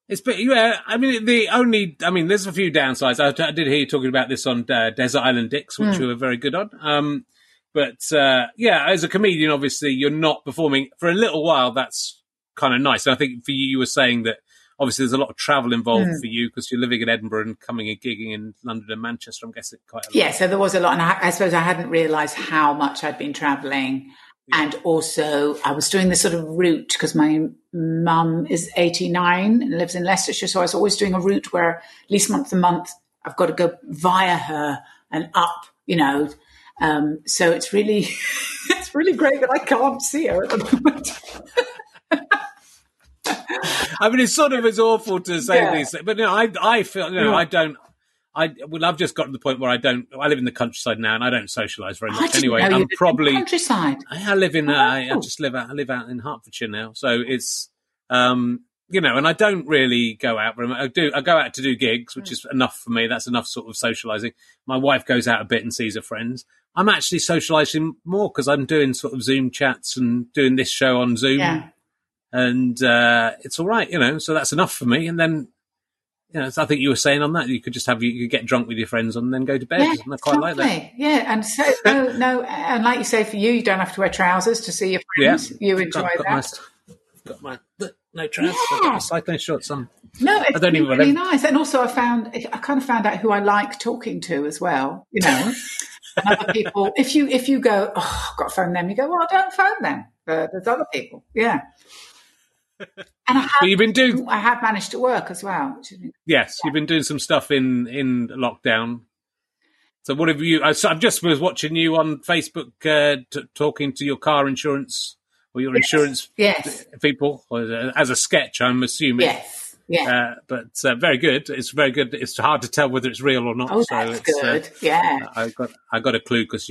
A: Yeah, I mean, there's a few downsides. I did hear you talking about this on Desert Island Dicks, which you were very good on. But as a comedian, obviously, you're not performing for a little while. That's kind of nice. And I think for you were saying that obviously there's a lot of travel involved for you because you're living in Edinburgh and coming and gigging in London and Manchester. I'm guessing quite a lot.
E: Yeah, so there was a lot. And I suppose I hadn't realised how much I'd been travelling. Yeah. And also I was doing this sort of route because my mum is 89 and lives in Leicestershire. So I was always doing a route where at least once a month I've got to go via her and up, so it's really great that I can't see her at the moment.
A: I mean, it's sort of as awful to say these, but I feel I've just got to the point where I live in the countryside now and I don't socialise very much anyway. I'm probably
E: in the countryside.
A: I live in I live out in Hertfordshire now, so it's and I don't really go out very much. I go out to do gigs, which is enough for me. That's enough sort of socialising. My wife goes out a bit and sees her friends. I'm actually socialising more because I'm doing sort of Zoom chats and doing this show on Zoom. Yeah. And it's all right, so that's enough for me. And then, so I think you were saying on that, you could just you could get drunk with your friends and then go to bed.
E: Yeah,
A: and I quite like that.
E: Yeah, and so, no, and like you say, for you don't have to wear trousers to see your friends. Yeah. You enjoy that.
A: Got my no trousers. Yeah. I've got my cycling shorts on.
E: No, it's really nice. And also I kind of found out who I like talking to as well, And other people, if you go, I've got to phone them, you go, well, don't phone them. There's other people. Yeah. And I have managed to work as well.
A: Yes, you've been doing some stuff in lockdown. So what have you? I just was watching you on Facebook talking to your car insurance or your insurance people as a sketch. I'm assuming.
E: Yes. Yeah,
A: but very good. It's very good. It's hard to tell whether it's real or not.
E: Oh, that's good. Yeah,
A: I got a clue because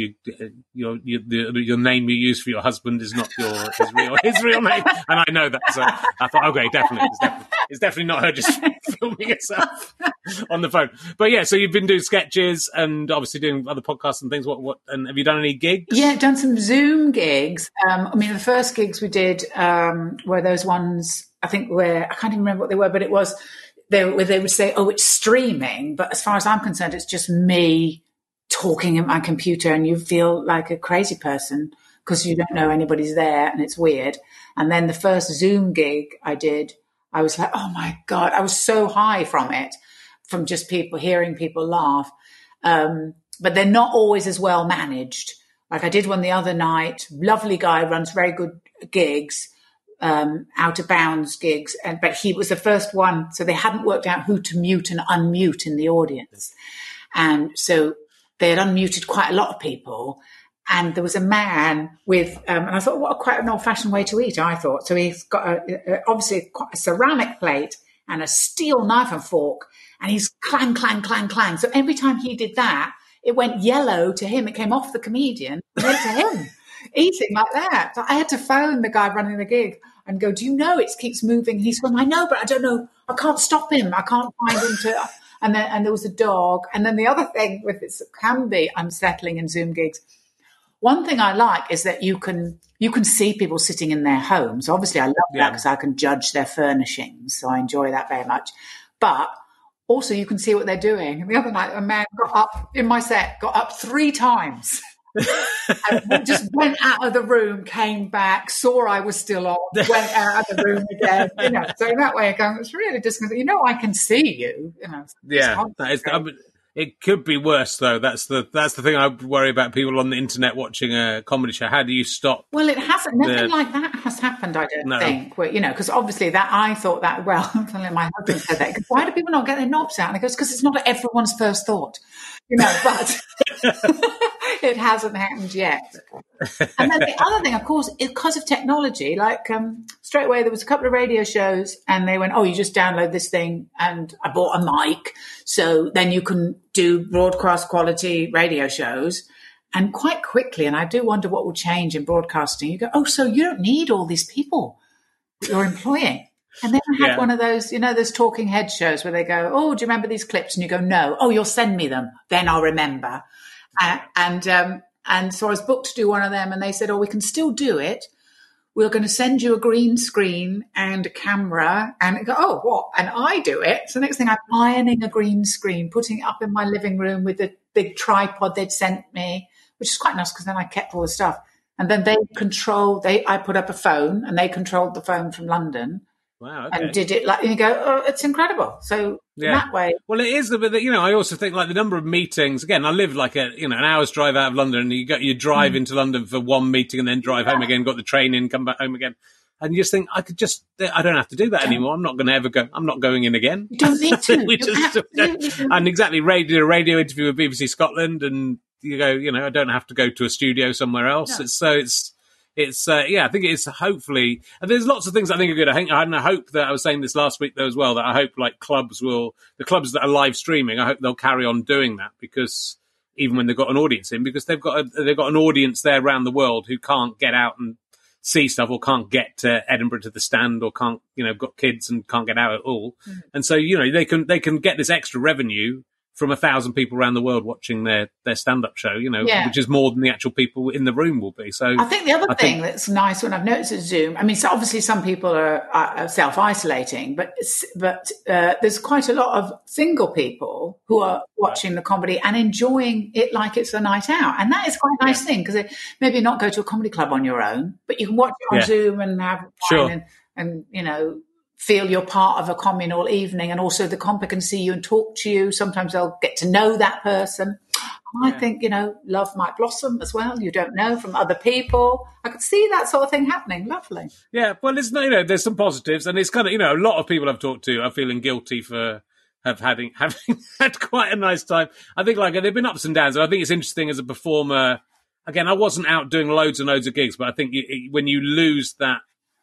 A: your name you use for your husband is not his real name, and I know that. So I thought, okay, definitely, it's definitely not her just filming herself on the phone. But yeah, so you've been doing sketches and obviously doing other podcasts and things. What? And have you done any gigs?
E: Yeah, done some Zoom gigs. The first gigs we did were those ones. I think I can't even remember what they were, but it was they would say, "Oh, it's streaming," but as far as I'm concerned, it's just me talking at my computer, and you feel like a crazy person because you don't know anybody's there, and it's weird. And then the first Zoom gig I did, I was like, "Oh my God!" I was so high from it, from just hearing people laugh. But they're not always as well managed. Like I did one the other night. Lovely guy, runs very good gigs. Out of bounds gigs, but he was the first one, so they hadn't worked out who to mute and unmute in the audience, and so they had unmuted quite a lot of people, and there was a man with, and I thought, what quite an old-fashioned way to eat, I thought. So he's got obviously a ceramic plate and a steel knife and fork, and he's clang, clang, clang, clang. So every time he did that, it went yellow to him. It came off the comedian and went to him. Eating like that. So I had to phone the guy running the gig and go, do you know it keeps moving? And he's going, I know, but I don't know. I can't stop him. I can't find him to. And there was a dog. And then the other thing with it can be unsettling in Zoom gigs. One thing I like is that you can see people sitting in their homes. Obviously, I love that because I can judge their furnishings. So I enjoy that very much. But also you can see what they're doing. And the other night, a man got up 3 times. And just went out of the room, came back, saw I was still on, went out of the room again. So in that way, I go, it's really disconcerting. I can see you.
A: It could be worse though. That's the thing I worry about people on the internet watching a comedy show. How do you stop?
E: Well, it hasn't. Nothing like that has happened. I don't think. Because obviously that I thought that. Well, my husband said that. Why do people not get their knobs out? And he goes, because it's not everyone's first thought. But it hasn't happened yet. And then the other thing, of course, is because of technology, like straight away there was a couple of radio shows and they went, oh, you just download this thing, and I bought a mic. So then you can do broadcast quality radio shows. And quite quickly, and I do wonder what will change in broadcasting, you go, oh, so you don't need all these people that you're employing. And then I had one of those, those talking head shows where they go, oh, do you remember these clips? And you go, no. Oh, you'll send me them. Then I'll remember. And so I was booked to do one of them, and they said, oh, we can still do it, we're going to send you a green screen and a camera. And I go, oh, what? And I do it. So next thing, I'm ironing a green screen, putting it up in my living room with the big tripod they'd sent me, which is quite nice because then I kept all the stuff. And then I put up a phone and they controlled the phone from London.
A: Wow, okay.
E: And did it you go, oh, it's incredible. So that way.
A: Well, it is, but I also think like the number of meetings, again, I live like an hour's drive out of London, and you drive into London for one meeting and then drive home again, got the train in, come back home again. And you just think, I don't have to do that anymore. I'm not going to ever go. I'm not going in again.
E: You don't need to.
A: And exactly, radio interview with BBC Scotland, and you go, I don't have to go to a studio somewhere else. No. I think it's hopefully, and there's lots of things I think are good. I hope that I was saying this last week though as well, that I hope like the clubs that are live streaming, I hope they'll carry on doing that, because even when they've got an audience in, because they've got an audience there around the world who can't get out and see stuff, or can't get to Edinburgh to the stand, or can't, got kids and can't get out at all. Mm. And so, they can get this extra revenue from 1,000 people around the world watching their stand-up show, which is more than the actual people in the room will be. So
E: I think the other thing that's nice when I've noticed at Zoom, I mean, so obviously some people are self-isolating, but there's quite a lot of single people who are watching the comedy and enjoying it like it's a night out. And that is quite a nice thing, because maybe not go to a comedy club on your own, but you can watch it on Zoom and have fun and feel you're part of a communal evening, and also the comp can see you and talk to you. Sometimes they'll get to know that person. I think, love might blossom as well. You don't know, from other people. I could see that sort of thing happening. Lovely. Yeah,
A: well, it's there's some positives, and it's kind of, a lot of people I've talked to are feeling guilty for having had quite a nice time. I think there've been ups and downs, and I think it's interesting as a performer. Again, I wasn't out doing loads and loads of gigs, but I think when you lose that,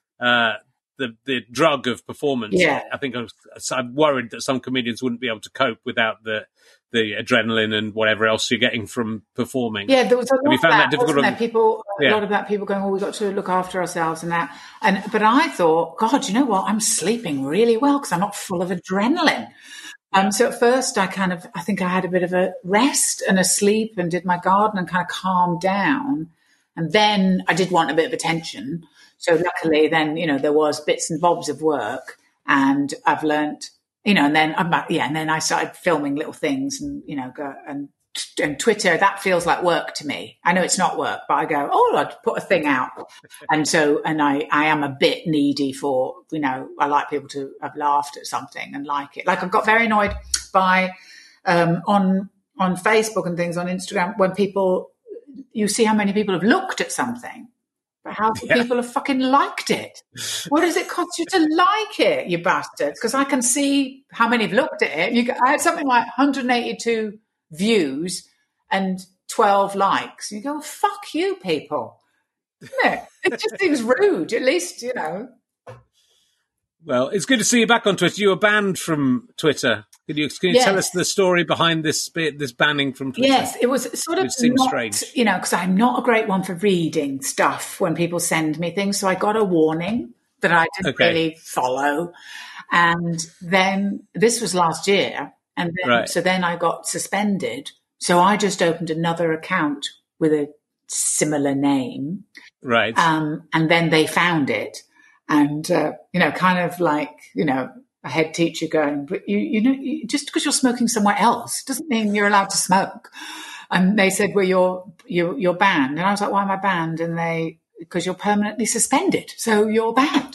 A: the drug of performance, I think I'm worried that some comedians wouldn't be able to cope without the adrenaline and whatever else you're getting from performing.
E: Yeah, there was a lot of that, wasn't there? A lot about people going, we've got to look after ourselves and that. But I thought, God, you know what? I'm sleeping really well because I'm not full of adrenaline. So at first I think I had a bit of a rest and a sleep and did my garden and kind of calmed down. And then I did want a bit of attention. So luckily then, there was bits and bobs of work, and I've learnt, and then and then I started filming little things and, go and Twitter, that feels like work to me. I know it's not work, but I go, I'd put a thing out. And so, and I am a bit needy for, I like people to have laughed at something and like it. Like I got very annoyed by, on Facebook and things, on Instagram, when you see how many people have looked at something. But how many people have fucking liked it? What does it cost you to like it, you bastards? Because I can see how many have looked at it. I had something like 182 views and 12 likes. You go, fuck you, people. Yeah, it just seems rude, at least,
A: Well, it's good to see you back on Twitter. You were banned from Twitter. Can you tell us the story behind this banning from Twitter?
E: Yes, it was sort of
A: strange.
E: Because I'm not a great one for reading stuff when people send me things. So I got a warning that I didn't really follow. And then this was last year. And then, so then I got suspended. So I just opened another account with a similar name.
A: Right.
E: And then they found it. And, kind of like, a head teacher going, but just because you're smoking somewhere else doesn't mean you're allowed to smoke. And they said, well, you're banned. And I was like, why am I banned? And because you're permanently suspended. So you're banned.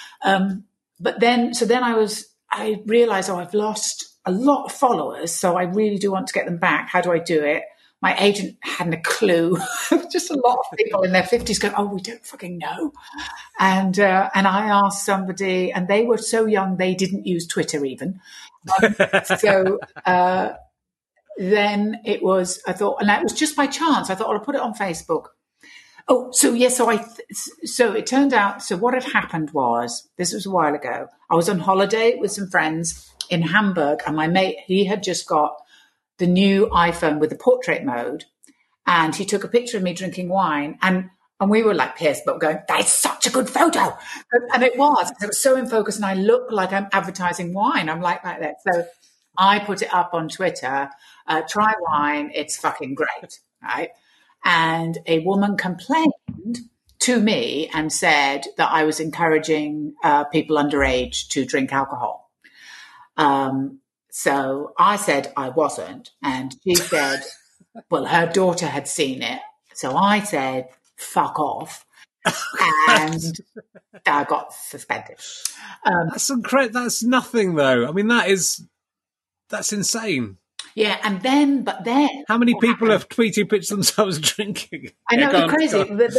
E: But then I realized, I've lost a lot of followers. So I really do want to get them back. How do I do it? My agent hadn't a clue. Just a lot of people in their 50s going, we don't fucking know. And I asked somebody, and they were so young, they didn't use Twitter even. Then it was, I thought, and that was just by chance. I thought, I'll put it on Facebook. So it turned out, so what had happened was, this was a while ago, I was on holiday with some friends in Hamburg, and my mate, he had just got the new iPhone with the portrait mode, and he took a picture of me drinking wine, and we were like pierced, but going, that is such a good photo. And it was so in focus, and I look like I'm advertising wine. I'm like that. So I put it up on Twitter, try wine, it's fucking great, right? And a woman complained to me and said that I was encouraging people underage to drink alcohol. So I said I wasn't, and she said, well, her daughter had seen it. So I said, fuck off. And I got suspended.
A: That's nothing, though. I mean, that's insane.
E: Yeah, but then...
A: How many people have tweeted pictures themselves drinking?
E: I know, it's crazy. But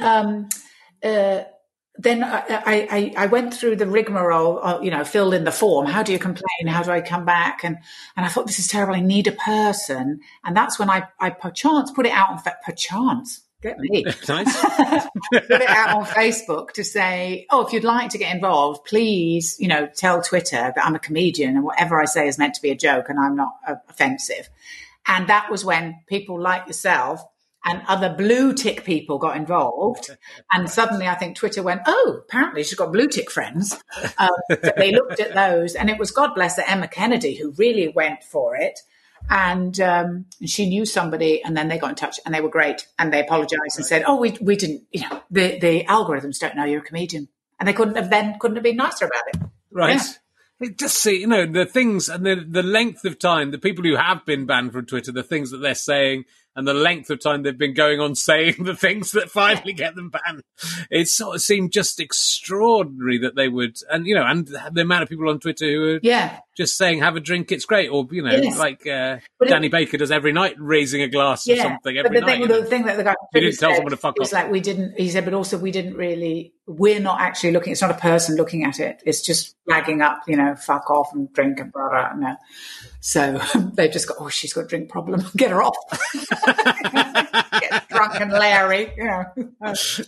E: then I went through the rigmarole, filled in the form. How do you complain? How do I come back? And I thought, this is terrible. I need a person. And that's when I perchance put it out on perchance. Get me.
A: Nice.
E: Put it out on Facebook to say, if you'd like to get involved, please, tell Twitter that I'm a comedian and whatever I say is meant to be a joke and I'm not offensive. And that was when people like yourself and other blue tick people got involved. And suddenly I think Twitter went, apparently she's got blue tick friends. So they looked at those, and it was, God bless her, Emma Kennedy, who really went for it. And she knew somebody, and then they got in touch, and they were great. And they apologized and said, we didn't, the algorithms don't know you're a comedian. And they couldn't have been nicer about it.
A: Right.
E: Yeah.
A: It just the things and the length of time, the people who have been banned from Twitter, the things that they're saying, and the length of time they've been going on saying the things that finally get them banned. It sort of seemed just extraordinary that they would, and the amount of people on Twitter who are just saying, have a drink, it's great. Or, like Danny Baker does every night, raising a glass or something every night.
E: The thing that the guy
A: didn't tell someone to fuck off.
E: Like he said, but also we're not actually looking, it's not a person looking at it. It's just flagging up, fuck off and drink and blah, blah, no. So they've just got, she's got a drink problem. Get her off. Get drunk and Larry, so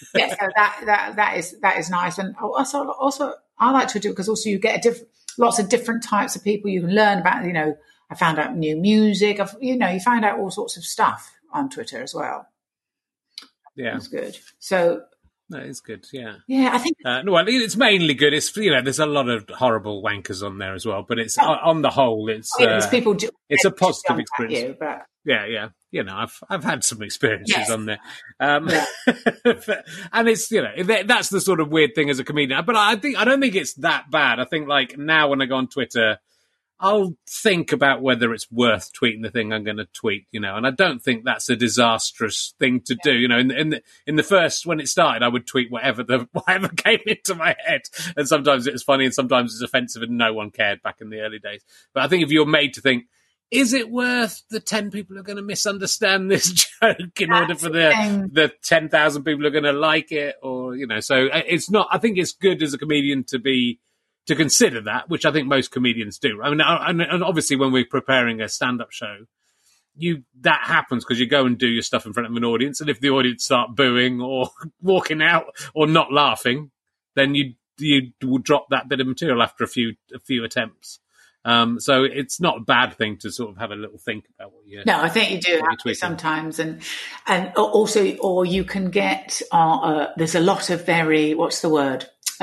E: that is nice. And also I like to do it because also you get lots of different types of people you can learn about. I found out new music. You find out all sorts of stuff on Twitter as well.
A: Yeah,
E: it's good. So.
A: That is good, yeah.
E: Yeah, I think...
A: it's mainly good. It's, there's a lot of horrible wankers on there as well, but it's, on the whole, it's
E: people
A: it's a positive experience.
E: You, but...
A: Yeah. I've had some experiences on there. And it's, that's the sort of weird thing as a comedian. But I don't think it's that bad. I think, like, now when I go on Twitter, I'll think about whether it's worth tweeting the thing I'm going to tweet, and I don't think that's a disastrous thing to do. In the first, when it started, I would tweet whatever came into my head. And sometimes it was funny and sometimes it's offensive and no one cared back in the early days. But I think if you're made to think, is it worth the 10 people who are going to misunderstand this joke in order for the 10,000 people who are going to like it? Or, so it's not, I think it's good as a comedian to consider that, which I think most comedians do. I mean, and obviously when we're preparing a stand-up show, that happens because you go and do your stuff in front of an audience, and if the audience start booing or walking out or not laughing, then you will drop that bit of material after a few attempts. So it's not a bad thing to sort of have a little think about what you.
E: No, I think you do have to sometimes, and also, or you can get. There's a lot of what's the word?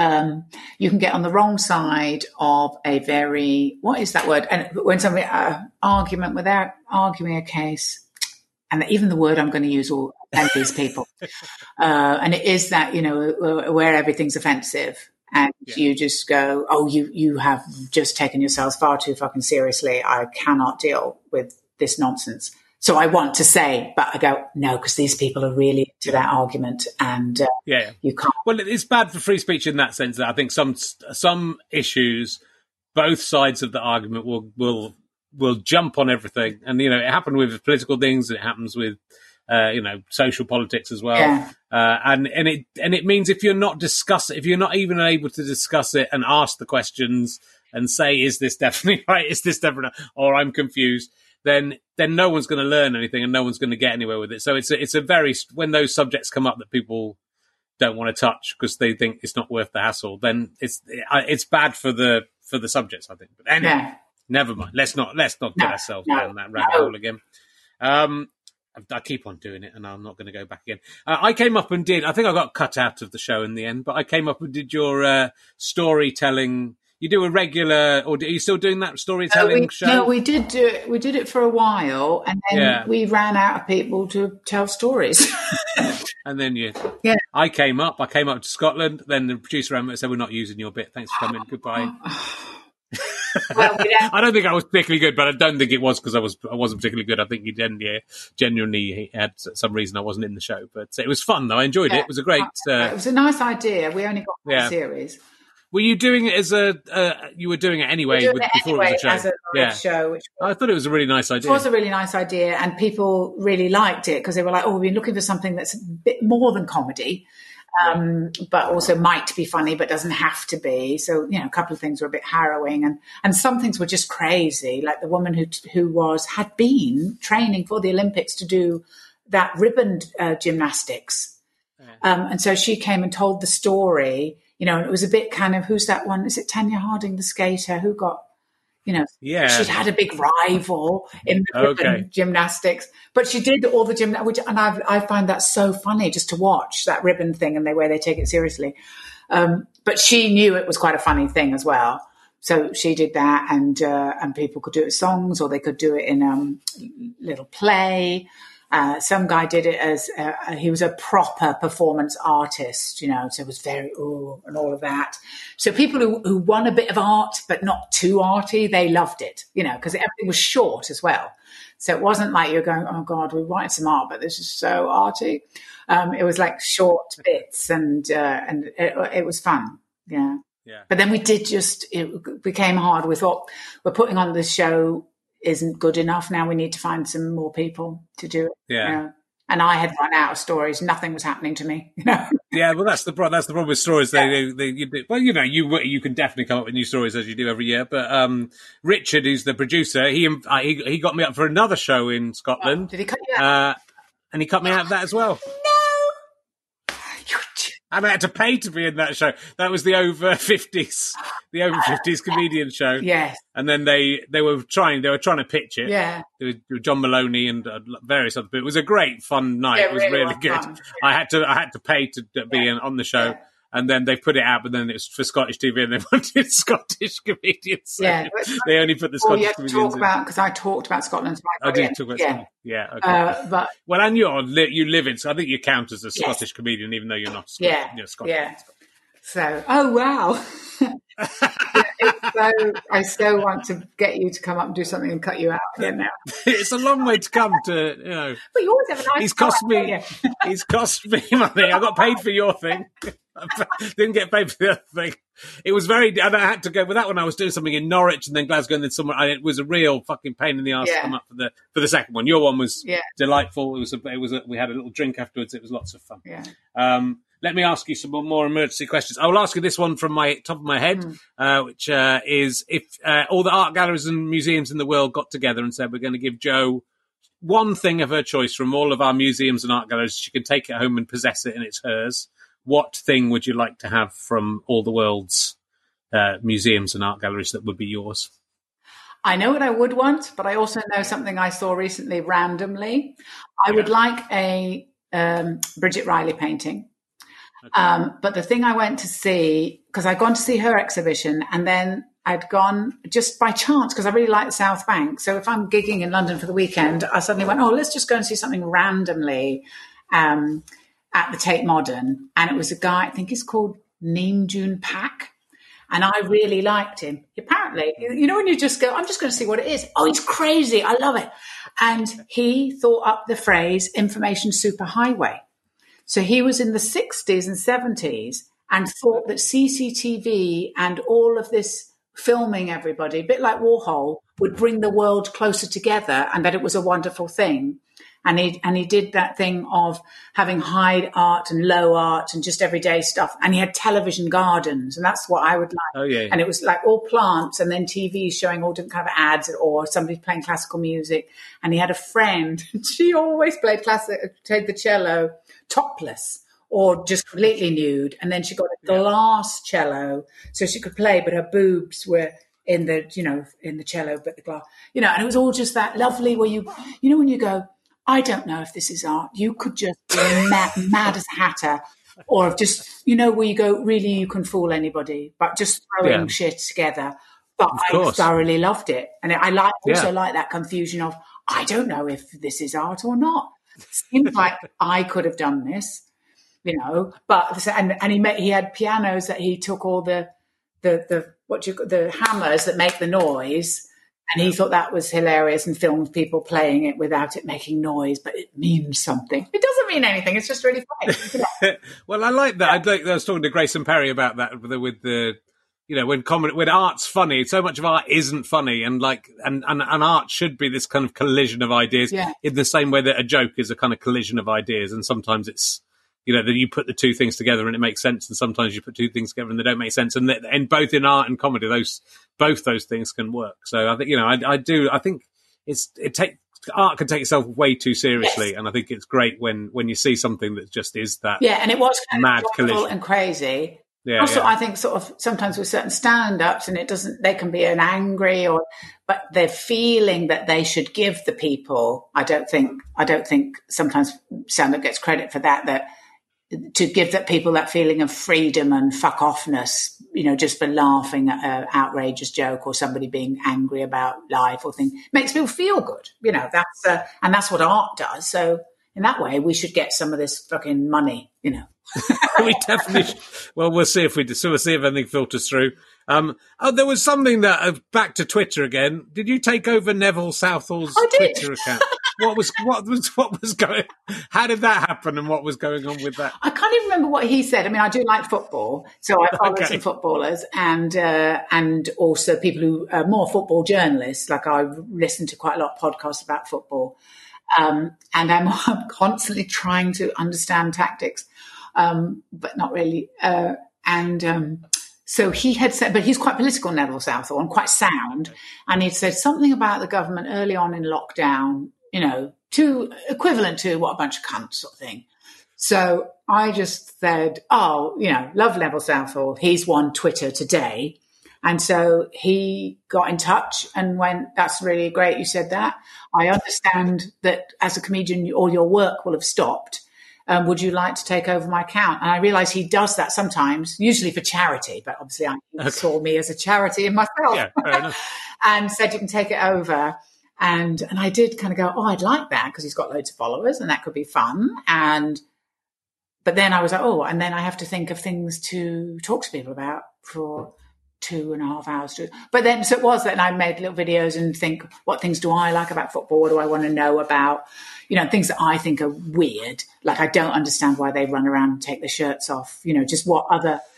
E: You can get on the wrong side of what is that word? And when somebody argument without arguing a case, and even the word I'm going to use will offend these people. And it is that, where everything's offensive. And you just go, you have just taken yourselves far too fucking seriously. I cannot deal with this nonsense. So I want to say, but I go, no, because these people are really into that argument, and you can't.
A: Well, it's bad for free speech in that sense that I think some issues, both sides of the argument will jump on everything. And, it happened with political things, it happens with, social politics as well.
E: Yeah.
A: And it means if you're not even able to discuss it and ask the questions and say, is this definitely right? Is this definitely, or I'm confused? Then no one's going to learn anything and no one's going to get anywhere with it. So it's a very, when those subjects come up that people don't want to touch because they think it's not worth the hassle, then it's bad for the subjects, I think. But anyway, never mind. Let's not get ourselves down that rabbit hole again. I keep on doing it and I'm not going to go back again. I came up and I think I got cut out of the show in the end, but I came up and did your storytelling. you do a regular, or are you still doing that storytelling show?
E: No, we did do it. We did it for a while, and then we ran out of people to tell stories.
A: And then I came up to Scotland. Then the producer said, "We're not using your bit. Thanks for coming. Goodbye."
E: Well,
A: I don't think I was particularly good, but I don't think it was because I wasn't particularly good. I think he genuinely had some reason I wasn't in the show. But it was fun, though. I enjoyed it. It was a great...
E: it was a nice idea. We only got one series.
A: Were you doing it as you were doing it ananyway before it was a show?
E: As a live show.
A: I thought it was a really nice idea.
E: It was a really nice idea, and people really liked it because they were like, we've been looking for something that's a bit more than comedy. But also might be funny, but doesn't have to be. So, a couple of things were a bit harrowing, and some things were just crazy. Like the woman who had been training for the Olympics to do that ribbon gymnastics, and so she came and told the story. And it was a bit kind of, who's that one? Is it Tanya Harding, the skater, who got? She'd had a big rival in the ribbon gymnastics, but she did all the gymnastics, and I find that so funny just to watch that ribbon thing and the way they take it seriously. But she knew it was quite a funny thing as well. So she did that, and people could do it as songs, or they could do it in a little play. Some guy did it as he was a proper performance artist, so it was very and all of that. So people who want a bit of art but not too arty, they loved it, because everything was short as well. So it wasn't like you're going, oh God, we wanted some art, but this is so arty. It was like short bits, and it was fun. Yeah. But then it became hard. We thought, we're putting on this show isn't good enough. Now we need to find some more people to do it.
A: Yeah.
E: And I had run out of stories. Nothing was happening to me.
A: Yeah, well, that's the problem with stories. You can definitely come up with new stories as you do every year. But Richard, who's the producer, he got me up for another show in Scotland.
E: Did he cut you out?
A: And he cut me out of that as well. And I had to pay to be in that show. That was the over 50s comedian show.
E: Yes.
A: And then they were trying to pitch it.
E: Yeah.
A: There was John Maloney and various other people. It was a great fun night.
E: Yeah,
A: it was really good.
E: Fun.
A: I had to pay to be on the show. Yeah. And then they put it out, but then it was for Scottish TV, and they wanted Scottish comedians. So they only put the Scottish comedians in.
E: Because I talked about Scotland.
A: I did talk about Scotland. Yeah, okay. And you live in, so I think you count as a Scottish comedian, even though you're not Scottish.
E: Yeah,
A: you're Scottish.
E: Yeah. So, oh, wow. I so want to get you to come up and do something and cut you out again now.
A: It's a long way to come to,
E: But you always have a nice
A: He's cost me money. I got paid for your thing. Didn't get paid for the other thing. It was and I had to go with that one. I was doing something in Norwich and then Glasgow and then somewhere. It was a real fucking pain in the arse to come up for the second one. Your one was delightful. We had a little drink afterwards. It was lots of fun.
E: Yeah.
A: Let me ask you some more emergency questions. I will ask you this one from my top of my head, which is if all the art galleries and museums in the world got together and said, we're going to give Jo one thing of her choice from all of our museums and art galleries. She can take it home and possess it and it's hers. What thing would you like to have from all the world's museums and art galleries that would be yours?
E: I know what I would want, but I also know something I saw recently randomly. I would like a Bridget Riley painting. Okay. But the thing I went to see, because I'd gone to see her exhibition and then I'd gone just by chance because I really like the South Bank. So if I'm gigging in London for the weekend, I suddenly went, let's just go and see something randomly at the Tate Modern. And it was a guy, I think he's called Neem June Pak. And I really liked him. Apparently, when you just go, I'm just going to see what it is. Oh, he's crazy. I love it. And he thought up the phrase information superhighway. So he was in the 60s and 70s and thought that CCTV and all of this filming everybody, a bit like Warhol, would bring the world closer together and that it was a wonderful thing. And he did that thing of having high art and low art and just everyday stuff. And he had television gardens, and that's what I would like.
A: Oh, yeah.
E: And it was like all plants and then TV showing all different kind of ads or somebody playing classical music. And he had a friend. She always played the cello topless or just completely nude. And then she got a glass cello so she could play, but her boobs were in the cello, but the glass, and it was all just that lovely where when you go, I don't know if this is art. You could just be mad as a hatter or of just, where you go, really, you can fool anybody, but just throwing shit together. But I thoroughly loved it. And I also like that confusion of, I don't know if this is art or not. It seems like I could have done this, but, and he had pianos that he took all the hammers that make the noise. And he thought that was hilarious and filmed people playing it without it making noise, but it means something. It doesn't mean anything. It's just really funny.
A: Well, I like that. I was talking to Grayson Perry about that with the when art's funny, so much of art isn't funny, and art should be this kind of collision of ideas in the same way that a joke is a kind of collision of ideas. And sometimes it's, that you put the two things together and it makes sense, and sometimes you put two things together and they don't make sense. And both in art and comedy, both those things can work. So I think, I think art can take itself way too seriously, and I think it's great when you see something that just is that.
E: Yeah, and it was kind
A: mad
E: of
A: collision
E: and crazy. Yeah, also, I think sort of sometimes with certain stand-ups, and they can be an angry but they're feeling that they should give the people. I don't think sometimes stand-up gets credit for that to give that people that feeling of freedom and fuck offness, just for laughing at an outrageous joke or somebody being angry about life or things, makes people feel good. And that's what art does. So in that way, we should get some of this fucking money,
A: We definitely well, we'll see if we'll see if anything filters through. There was something that back to Twitter again. Did you take over Neville Southall's Twitter account? What was going? How did that happen, and what was going on with that?
E: I can't even remember what he said. I mean, I do like football, so I follow some footballers and also people who are more football journalists. Like I listen to quite a lot of podcasts about football, and I'm constantly trying to understand tactics. But not really. So he had said, but he's quite political, Neville Southall, and quite sound. And he'd said something about the government early on in lockdown, equivalent to what a bunch of cunts sort of thing. So I just said, love Neville Southall. He's on Twitter today. And so he got in touch and went, that's really great you said that. I understand that as a comedian, all your work will have stopped. Would you like to take over my account? And I realize he does that sometimes, usually for charity, but obviously he saw me as a charity in myself.
A: Yeah, fair enough.
E: And said you can take it over. And I did kind of go, I'd like that because he's got loads of followers and that could be fun. But then I was like, and then I have to think of things to talk to people about for 2.5 hours. But then, so it was that I made little videos and think, what things do I like about football? What do I want to know about? Things that I think are weird. Like I don't understand why they run around and take their shirts off. Just what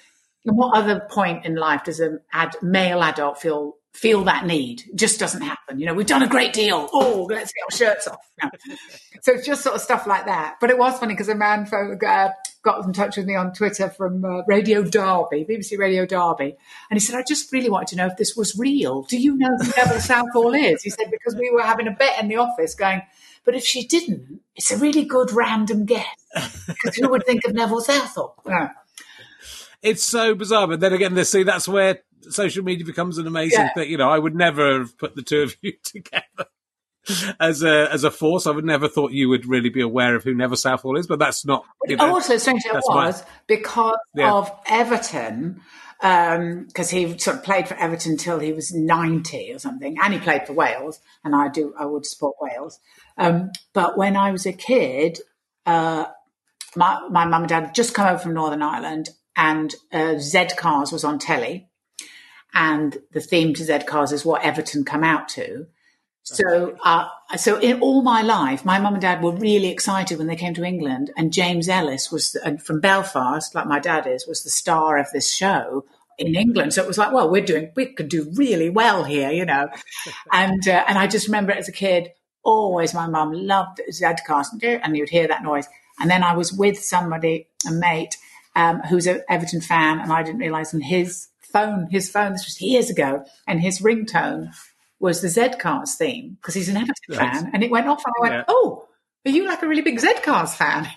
E: other point in life does a male adult feel that need? It just doesn't happen. We've done a great deal. Oh, let's get our shirts off. So it's just sort of stuff like that. But it was funny because a man got in touch with me on Twitter from Radio Derby, BBC Radio Derby. And he said, I just really wanted to know if this was real. Do you know who Neville Southall is? He said, because we were having a bet in the office going, but if she didn't, it's a really good random guess. Because who would think of Neville Southall? Yeah.
A: It's so bizarre. But then again, that's where social media becomes an amazing thing. I would never have put the two of you together as a force. I would never thought you would really be aware of who Neville Southall is, but that's not.
E: Also, strangely, it was because of Everton, because he sort of played for Everton until he was 90 or something, and he played for Wales, and I would support Wales. But when I was a kid, my mum and dad had just come over from Northern Ireland, and Z Cars was on telly. And the theme to Z Cars is what Everton come out to. So in all my life, my mum and dad were really excited when they came to England. And James Ellis was from Belfast, like my dad is, was the star of this show in England. So it was like, well, we could do really well here, And I just remember it as a kid. Always, my mum loved Zcast, and you would hear that noise. And then I was with somebody, a mate, who's an Everton fan, and I didn't realise. And his phone, this was years ago, and his ringtone was the Z-Cars theme because he's an Everton fan. And it went off, and I went, are you like a really big Z-Cars fan?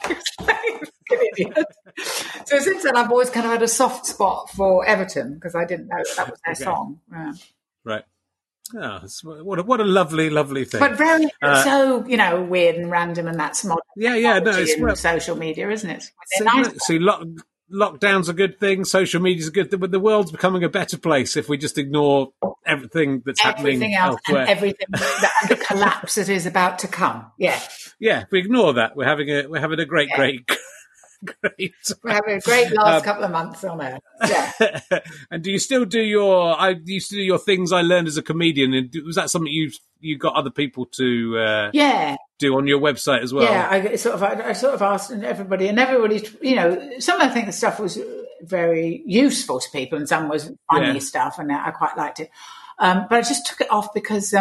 E: So since then, I've always kind of had a soft spot for Everton because I didn't know that was their song. Yeah.
A: Right. Oh, what a lovely, lovely thing.
E: But very so weird and random, and that's modern.
A: No, it's
E: social media, isn't it?
A: Lockdown's a good thing. Social media's a good thing, but the world's becoming a better place if we just ignore everything that's happening elsewhere.
E: And everything and the collapse that is about to come. Yeah.
A: Yeah, if we ignore that, we're having a great.
E: We're having a great last couple of months on there. Yeah.
A: And do you still do your things I learned as a comedian? And was that something you got other people to do on your website as well?
E: Yeah, I sort of asked everybody, and everybody, some I think the stuff was very useful to people, and some was funny stuff, and I quite liked it. But I just took it off because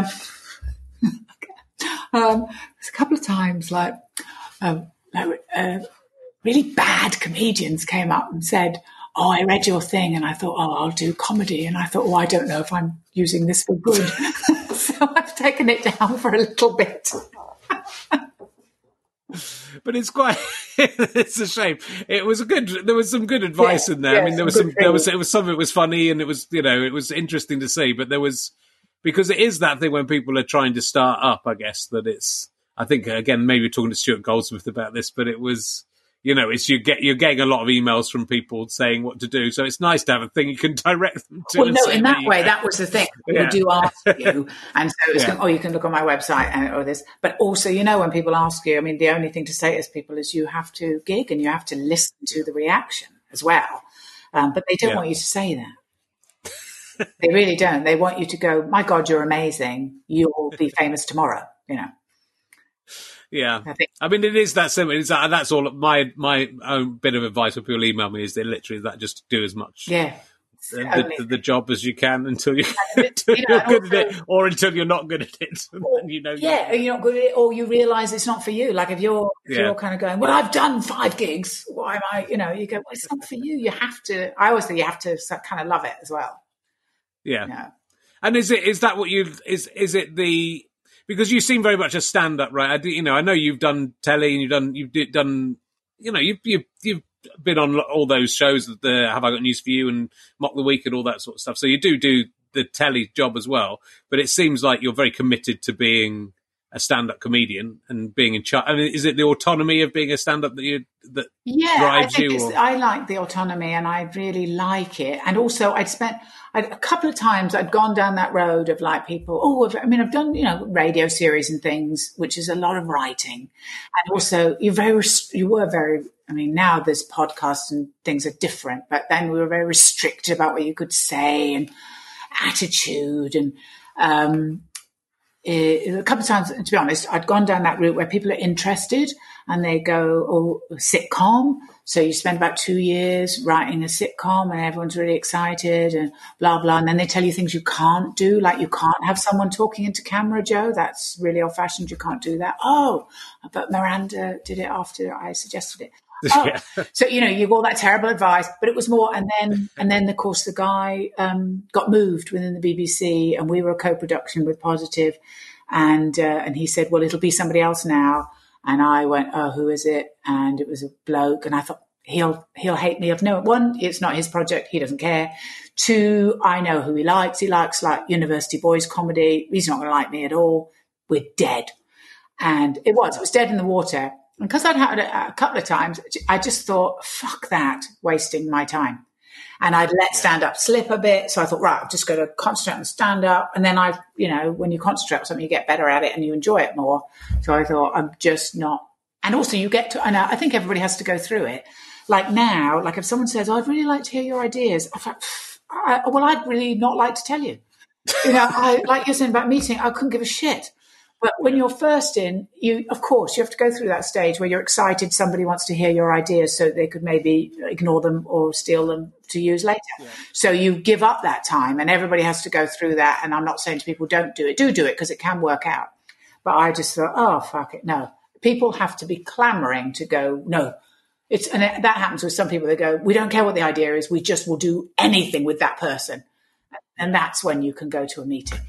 E: there's a couple of times really bad comedians came up and said, "Oh, I read your thing," and I thought, "Oh, I'll do comedy," and I thought, "Oh, I don't know if I'm using this for good," so I've taken it down for a little bit.
A: But it's it's a shame. There was some good advice in there.
E: Yeah,
A: I mean, there was some of it was funny, and it was interesting to see. But because it is that thing when people are trying to start up. I guess I think again maybe talking to Stuart Goldsmith about this, but it was. You're getting a lot of emails from people saying what to do, so it's nice to have a thing you can direct them to.
E: Well, no, in that way, that was the thing. People do ask you, and so it's you can look on my website or this. But also, when people ask you, I mean, the only thing to say to people is you have to gig and you have to listen to the reaction as well. But they don't want you to say that. They really don't. They want you to go, "My God, you're amazing. You'll be famous tomorrow."
A: Yeah, I mean, it is that simple. That's all. My own bit of advice when people email me is they literally just do as much the job as you can until you're good at it, or until you're not good at it.
E: You're not good at it, or you realise it's not for you. Like if you're kind of going, "Well, I've done 5 gigs. Why am I?" You go, "Well, it's not for you. You have to." I always think you have to kind of love it as well.
A: Yeah. And is that what is it the? Because you seem very much a stand-up, right? I know you've done telly and you've been on all those shows, Have I Got News for You and Mock the Week and all that sort of stuff. So you do the telly job as well. But it seems like you're very committed to being a stand-up comedian and being in charge. I mean, is it the autonomy of being a stand-up that drives you?
E: I like the autonomy and I really like it. And also a couple of times I'd gone down that road of like people, I've done, radio series and things, which is a lot of writing. And also now there's podcasts and things are different, but then we were very restricted about what you could say and attitude and, a couple of times, to be honest, I'd gone down that route where people are interested and they go, "Oh, sitcom." So you spend about 2 years writing a sitcom and everyone's really excited and blah, blah. And then they tell you things you can't do, like you can't have someone talking into camera, Joe. That's really old fashioned. You can't do that. Oh, but Miranda did it after I suggested it. So, you get all that terrible advice, but it was more. And then of course, the guy got moved within the BBC and we were a co-production with Positive. And he said, "Well, it'll be somebody else now." And I went, "Oh, who is it?" And it was a bloke. And I thought, he'll hate me. One, it's not his project. He doesn't care. 2, I know who he likes. He likes like University Boys comedy. He's not going to like me at all. We're dead. And it was dead in the water. And because I'd had it a couple of times, I just thought, fuck that, wasting my time. And I'd let stand-up slip a bit. So I thought, right, I'm just going to concentrate on stand-up. And then when you concentrate on something, you get better at it and you enjoy it more. So I thought, I'm just not. And also you get to, and I think everybody has to go through it. Like now, like if someone says, "I'd really like to hear your ideas," I thought, I'd really not like to tell you. Like you're saying about meeting, I couldn't give a shit. But when you're first in, of course, you have to go through that stage where you're excited somebody wants to hear your ideas so they could maybe ignore them or steal them to use later. Yeah. So you give up that time and everybody has to go through that. And I'm not saying to people, don't do it. Do it because it can work out. But I just thought, oh, fuck it. No. People have to be clamoring to go, no. That happens with some people. They go, "We don't care what the idea is. We just will do anything with that person." And that's when you can go to a meeting.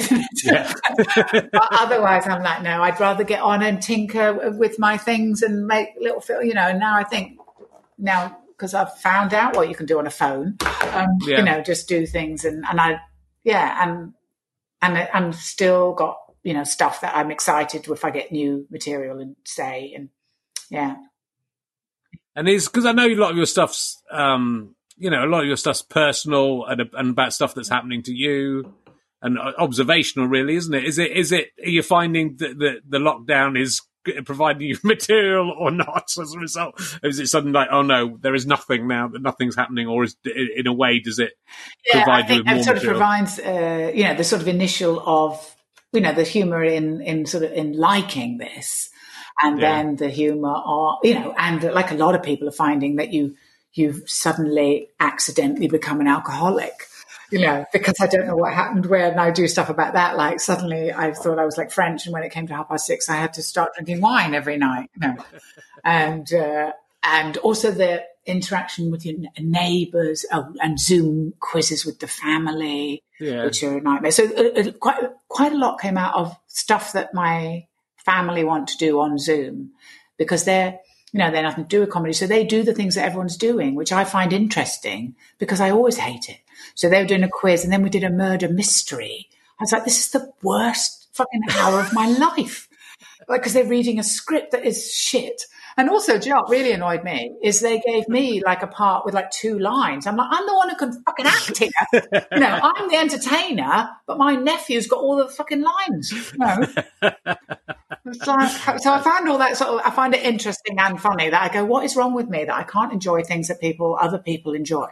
E: But otherwise I'm like, no, I'd rather get on and tinker with my things and make little, now I think because I've found out what you can do on a phone, just do things and I'm still got, stuff that I'm excited if I get new material and say, and yeah.
A: And it's because I know a lot of your stuff's, a lot of your stuff's personal and about stuff that's happening to you and observational, really, isn't it? Is it? Are you finding that the lockdown is providing you material or not as a result? Or is it suddenly like, oh no, there is nothing now, that nothing's happening, or is in a way does it provide you with more
E: sort
A: material?
E: Of provides, the sort of initial of, the humour in liking this, and then the humour are, and like a lot of people are finding that you've suddenly accidentally become an alcoholic. Because I don't know what happened when I do stuff about that. Like suddenly I thought I was like French, and when it came to 6:30, I had to start drinking wine every night. And also the interaction with your neighbours and Zoom quizzes with the family, which are a nightmare. So quite a lot came out of stuff that my family want to do on Zoom, because they're nothing to do with comedy. So they do the things that everyone's doing, which I find interesting because I always hate it. So they were doing a quiz, and then we did a murder mystery. I was like, this is the worst fucking hour of my life. Because they're reading a script that is shit. And also, do you know what really annoyed me is they gave me like a part with like 2 lines. I'm like, I'm the one who can fucking act here. I'm the entertainer, but my nephew's got all the fucking lines. So I find all that I find it interesting and funny that I go, what is wrong with me that I can't enjoy things that other people enjoy?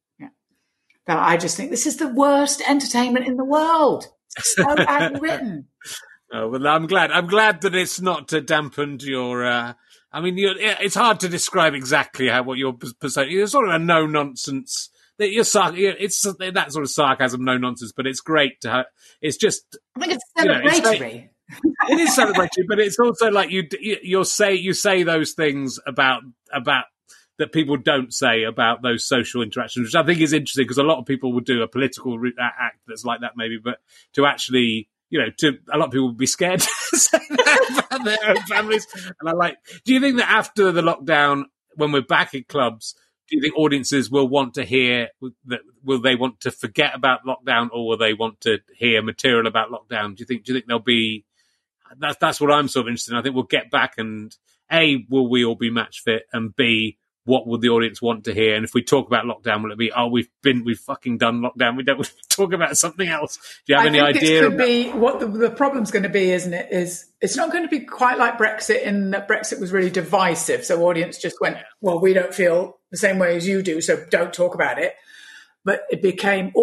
E: That I just think this is the worst entertainment in the world. It's so badly written.
A: Oh, well, I'm glad that it's not dampened your. It's hard to describe exactly what your persona. You're sort of a no nonsense. It's that sort of sarcasm, no nonsense. But it's great to have. It's just.
E: I think it's celebratory.
A: It is celebratory, but it's also like you say those things about that people don't say about those social interactions, which I think is interesting, because a lot of people would do a political act that's like that maybe, but to actually, a lot of people would be scared to say that about their own families. And do you think that after the lockdown, when we're back in clubs, do you think audiences will want to hear that? Will they want to forget about lockdown, or will they want to hear material about lockdown? Do you think there'll be? That's what I'm sort of interested in. I think we'll get back, and A, will we all be match fit, and B, what would the audience want to hear? And if we talk about lockdown, will it be, we've fucking done lockdown, we don't talk about something else? Do you have any idea?
E: It could be what the problem's going to be, isn't it? Is it's not going to be quite like Brexit, in that Brexit was really divisive. So audience just went, well, we don't feel the same way as you do, so don't talk about it. But it became,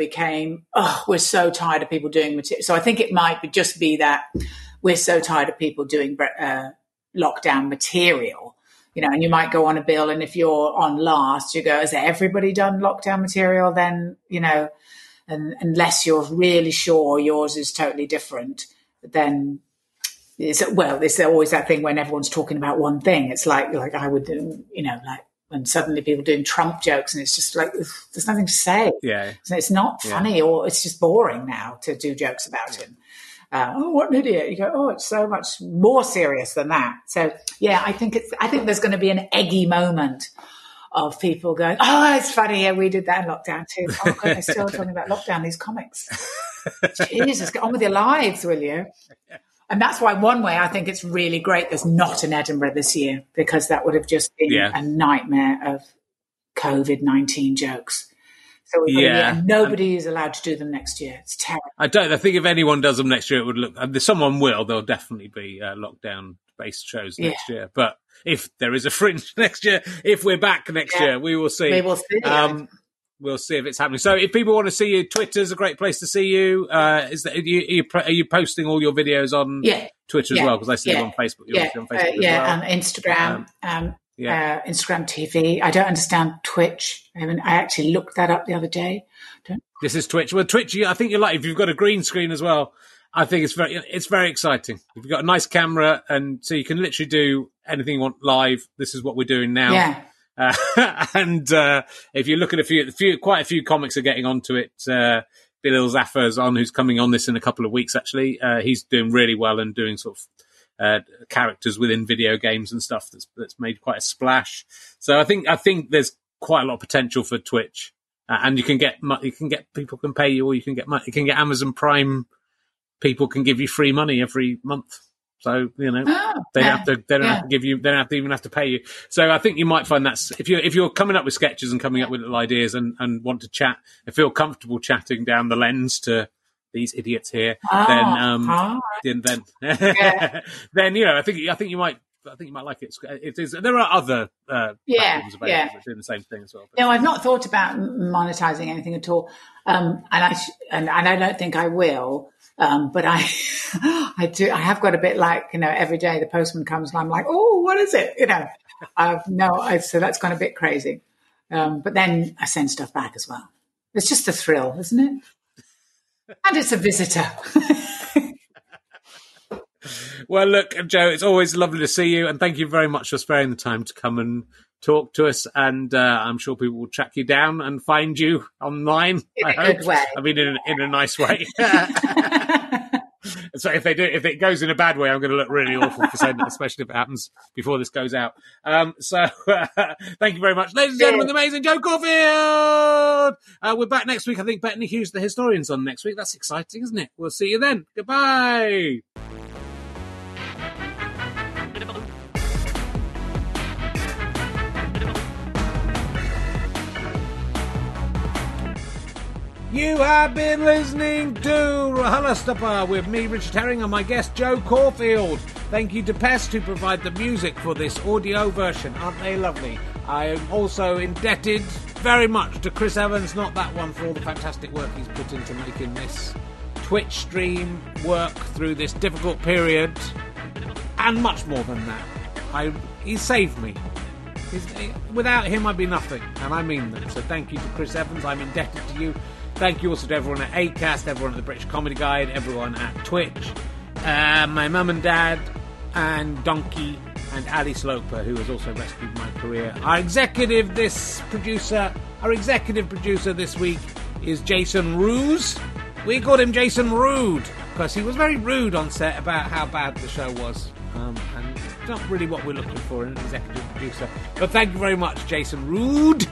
E: we're so tired of people doing material. So I think it might just be that we're so tired of people doing lockdown material. And you might go on a bill, and if you're on last, you go, has everybody done lockdown material? Then, and unless you're really sure yours is totally different, then there's always that thing when everyone's talking about one thing. It's like I would do, like when suddenly people doing Trump jokes, and it's just like, there's nothing to say.
A: Yeah.
E: It's not funny, or it's just boring now to do jokes about him. What an idiot. You go, it's so much more serious than that. So, yeah, I think there's going to be an eggy moment of people going, it's funny. Yeah, we did that in lockdown too. Oh, God, they're still talking about lockdown, these comics. Jesus, get on with your lives, will you? And that's why one way I think it's really great there's not an Edinburgh this year, because that would have just been a nightmare of COVID-19 jokes. So nobody is allowed to do them next year. It's terrible.
A: I think if anyone does them next year, it would look. Someone will. There'll definitely be lockdown-based shows next year. But if there is a Fringe next year, if we're back next year, we will see.
E: We will see.
A: We'll see if it's happening. So, if people want to see you, Twitter's a great place to see you. Are you posting all your videos on Twitter as well? Because I see them on Facebook. You're on Facebook as well.
E: On Instagram. Instagram TV. I don't understand Twitch. I actually looked that up the other day.
A: This is Twitch. Well, Twitch, I think if you've got a green screen as well, I think it's very exciting. If you've got a nice camera, and so you can literally do anything you want live. This is what we're doing now.
E: Yeah.
A: And if you look at quite a few comics are getting onto it. Bilal Zaffar's on, who's coming on this in a couple of weeks. Actually, he's doing really well and doing sort of characters within video games and stuff that's made quite a splash. So I think there's quite a lot of potential for Twitch, and you can get people can pay you, or you can get Amazon Prime people can give you free money every month. So, they don't have to give you, they don't even have to pay you. So I think you might find that's, if you're coming up with sketches and coming up with little ideas and want to chat and feel comfortable chatting down the lens to these idiots here, then I think you might like it. It is. There are other platforms available that do the same thing as well.
E: No, I've not thought about monetizing anything at all, and I don't think I will. But I do. I have got a bit like, every day the postman comes and I'm like, oh, what is it? So that's gone a bit crazy. But then I send stuff back as well. It's just a thrill, isn't it? And it's a visitor.
A: Well, look, Jo, it's always lovely to see you, and thank you very much for sparing the time to come and talk to us. And I'm sure people will track you down and find you online.
E: In a good way.
A: I mean, in a nice way. So if it goes in a bad way, I'm going to look really awful for saying that, especially if it happens before this goes out. So thank you very much. Ladies and gentlemen, the amazing Jo Caulfield! We're back next week. I think Bettany Hughes, the historian's on next week. That's exciting, isn't it? We'll see you then. Goodbye! You have been listening to RHLSTP with me, Richard Herring, and my guest, Jo Caulfield. Thank you to Pest, who provide the music for this audio version. Aren't they lovely? I am also indebted very much to Chris Evans, not that one, for all the fantastic work he's put into making this Twitch stream work through this difficult period, and much more than that. He saved me. Without him, I'd be nothing, and I mean that. So thank you to Chris Evans. I'm indebted to you. Thank you also to everyone at Acast, everyone at the British Comedy Guide, everyone at Twitch, my mum and dad, and Donkey, and Ali Sloper, who has also rescued my career. Our executive producer this week is Jason Ruse. We called him Jason Rude because he was very rude on set about how bad the show was, and it's not really what we're looking for in an executive producer. But thank you very much, Jason Rude,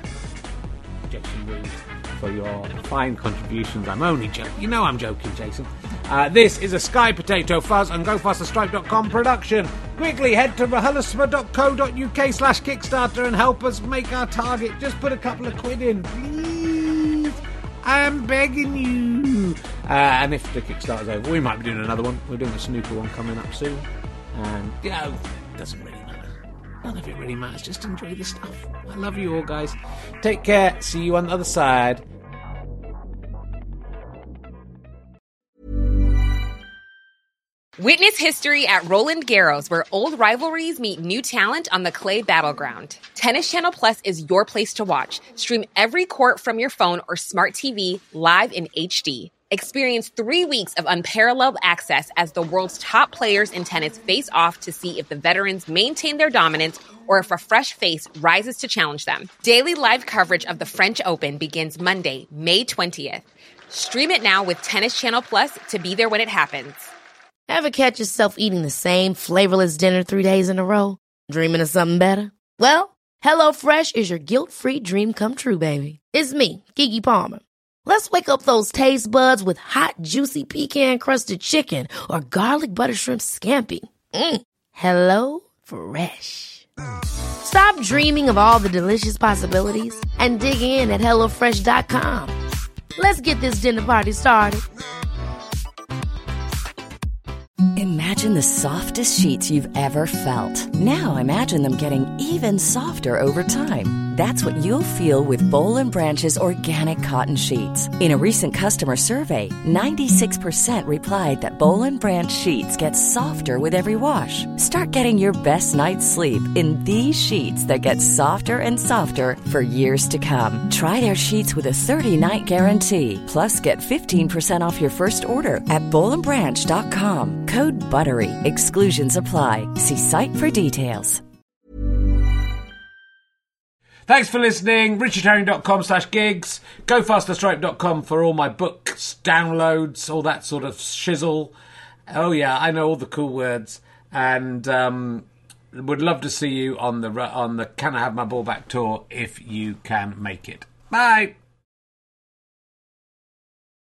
A: for your fine contributions. I'm only joking. I'm joking, Jason. This is a Sky Potato Fuzz and GoFasterStripe.com production. Quickly head to rhlsp.co.uk/Kickstarter and help us make our target. Just put a couple of quid in, please. I'm begging you. And if the Kickstarter's over, we might be doing another one. We're doing a snooker one coming up soon. And, it doesn't really matter. None of it really matters. Just enjoy the stuff. I love you all, guys. Take care. See you on the other side.
I: Witness history at Roland Garros, where old rivalries meet new talent on the clay battleground. Tennis Channel Plus is your place to watch. Stream every court from your phone or smart TV live in HD. Experience 3 weeks of unparalleled access as the world's top players in tennis face off to see if the veterans maintain their dominance or if a fresh face rises to challenge them. Daily live coverage of the French Open begins Monday, May 20th. Stream it now with Tennis Channel Plus to be there when it happens.
J: Ever catch yourself eating the same flavorless dinner 3 days in a row? Dreaming of something better? Well, HelloFresh is your guilt-free dream come true, baby. It's me, Keke Palmer. Let's wake up those taste buds with hot, juicy pecan-crusted chicken or garlic butter shrimp scampi. Hello Fresh. Stop dreaming of all the delicious possibilities and dig in at HelloFresh.com. Let's get this dinner party started.
K: Imagine the softest sheets you've ever felt. Now imagine them getting even softer over time. That's what you'll feel with Boll & Branch's organic cotton sheets. In a recent customer survey, 96% replied that Boll & Branch sheets get softer with every wash. Start getting your best night's sleep in these sheets that get softer and softer for years to come. Try their sheets with a 30-night guarantee. Plus, get 15% off your first order at BollandBranch.com. Code BUTTERY. Exclusions apply. See site for details.
A: Thanks for listening. RichardHerring.com/gigs. GoFasterStripe.com for all my books, downloads, all that sort of shizzle. Oh yeah, I know all the cool words. And would love to see you on the Can I Have My Ball Back tour if you can make it. Bye.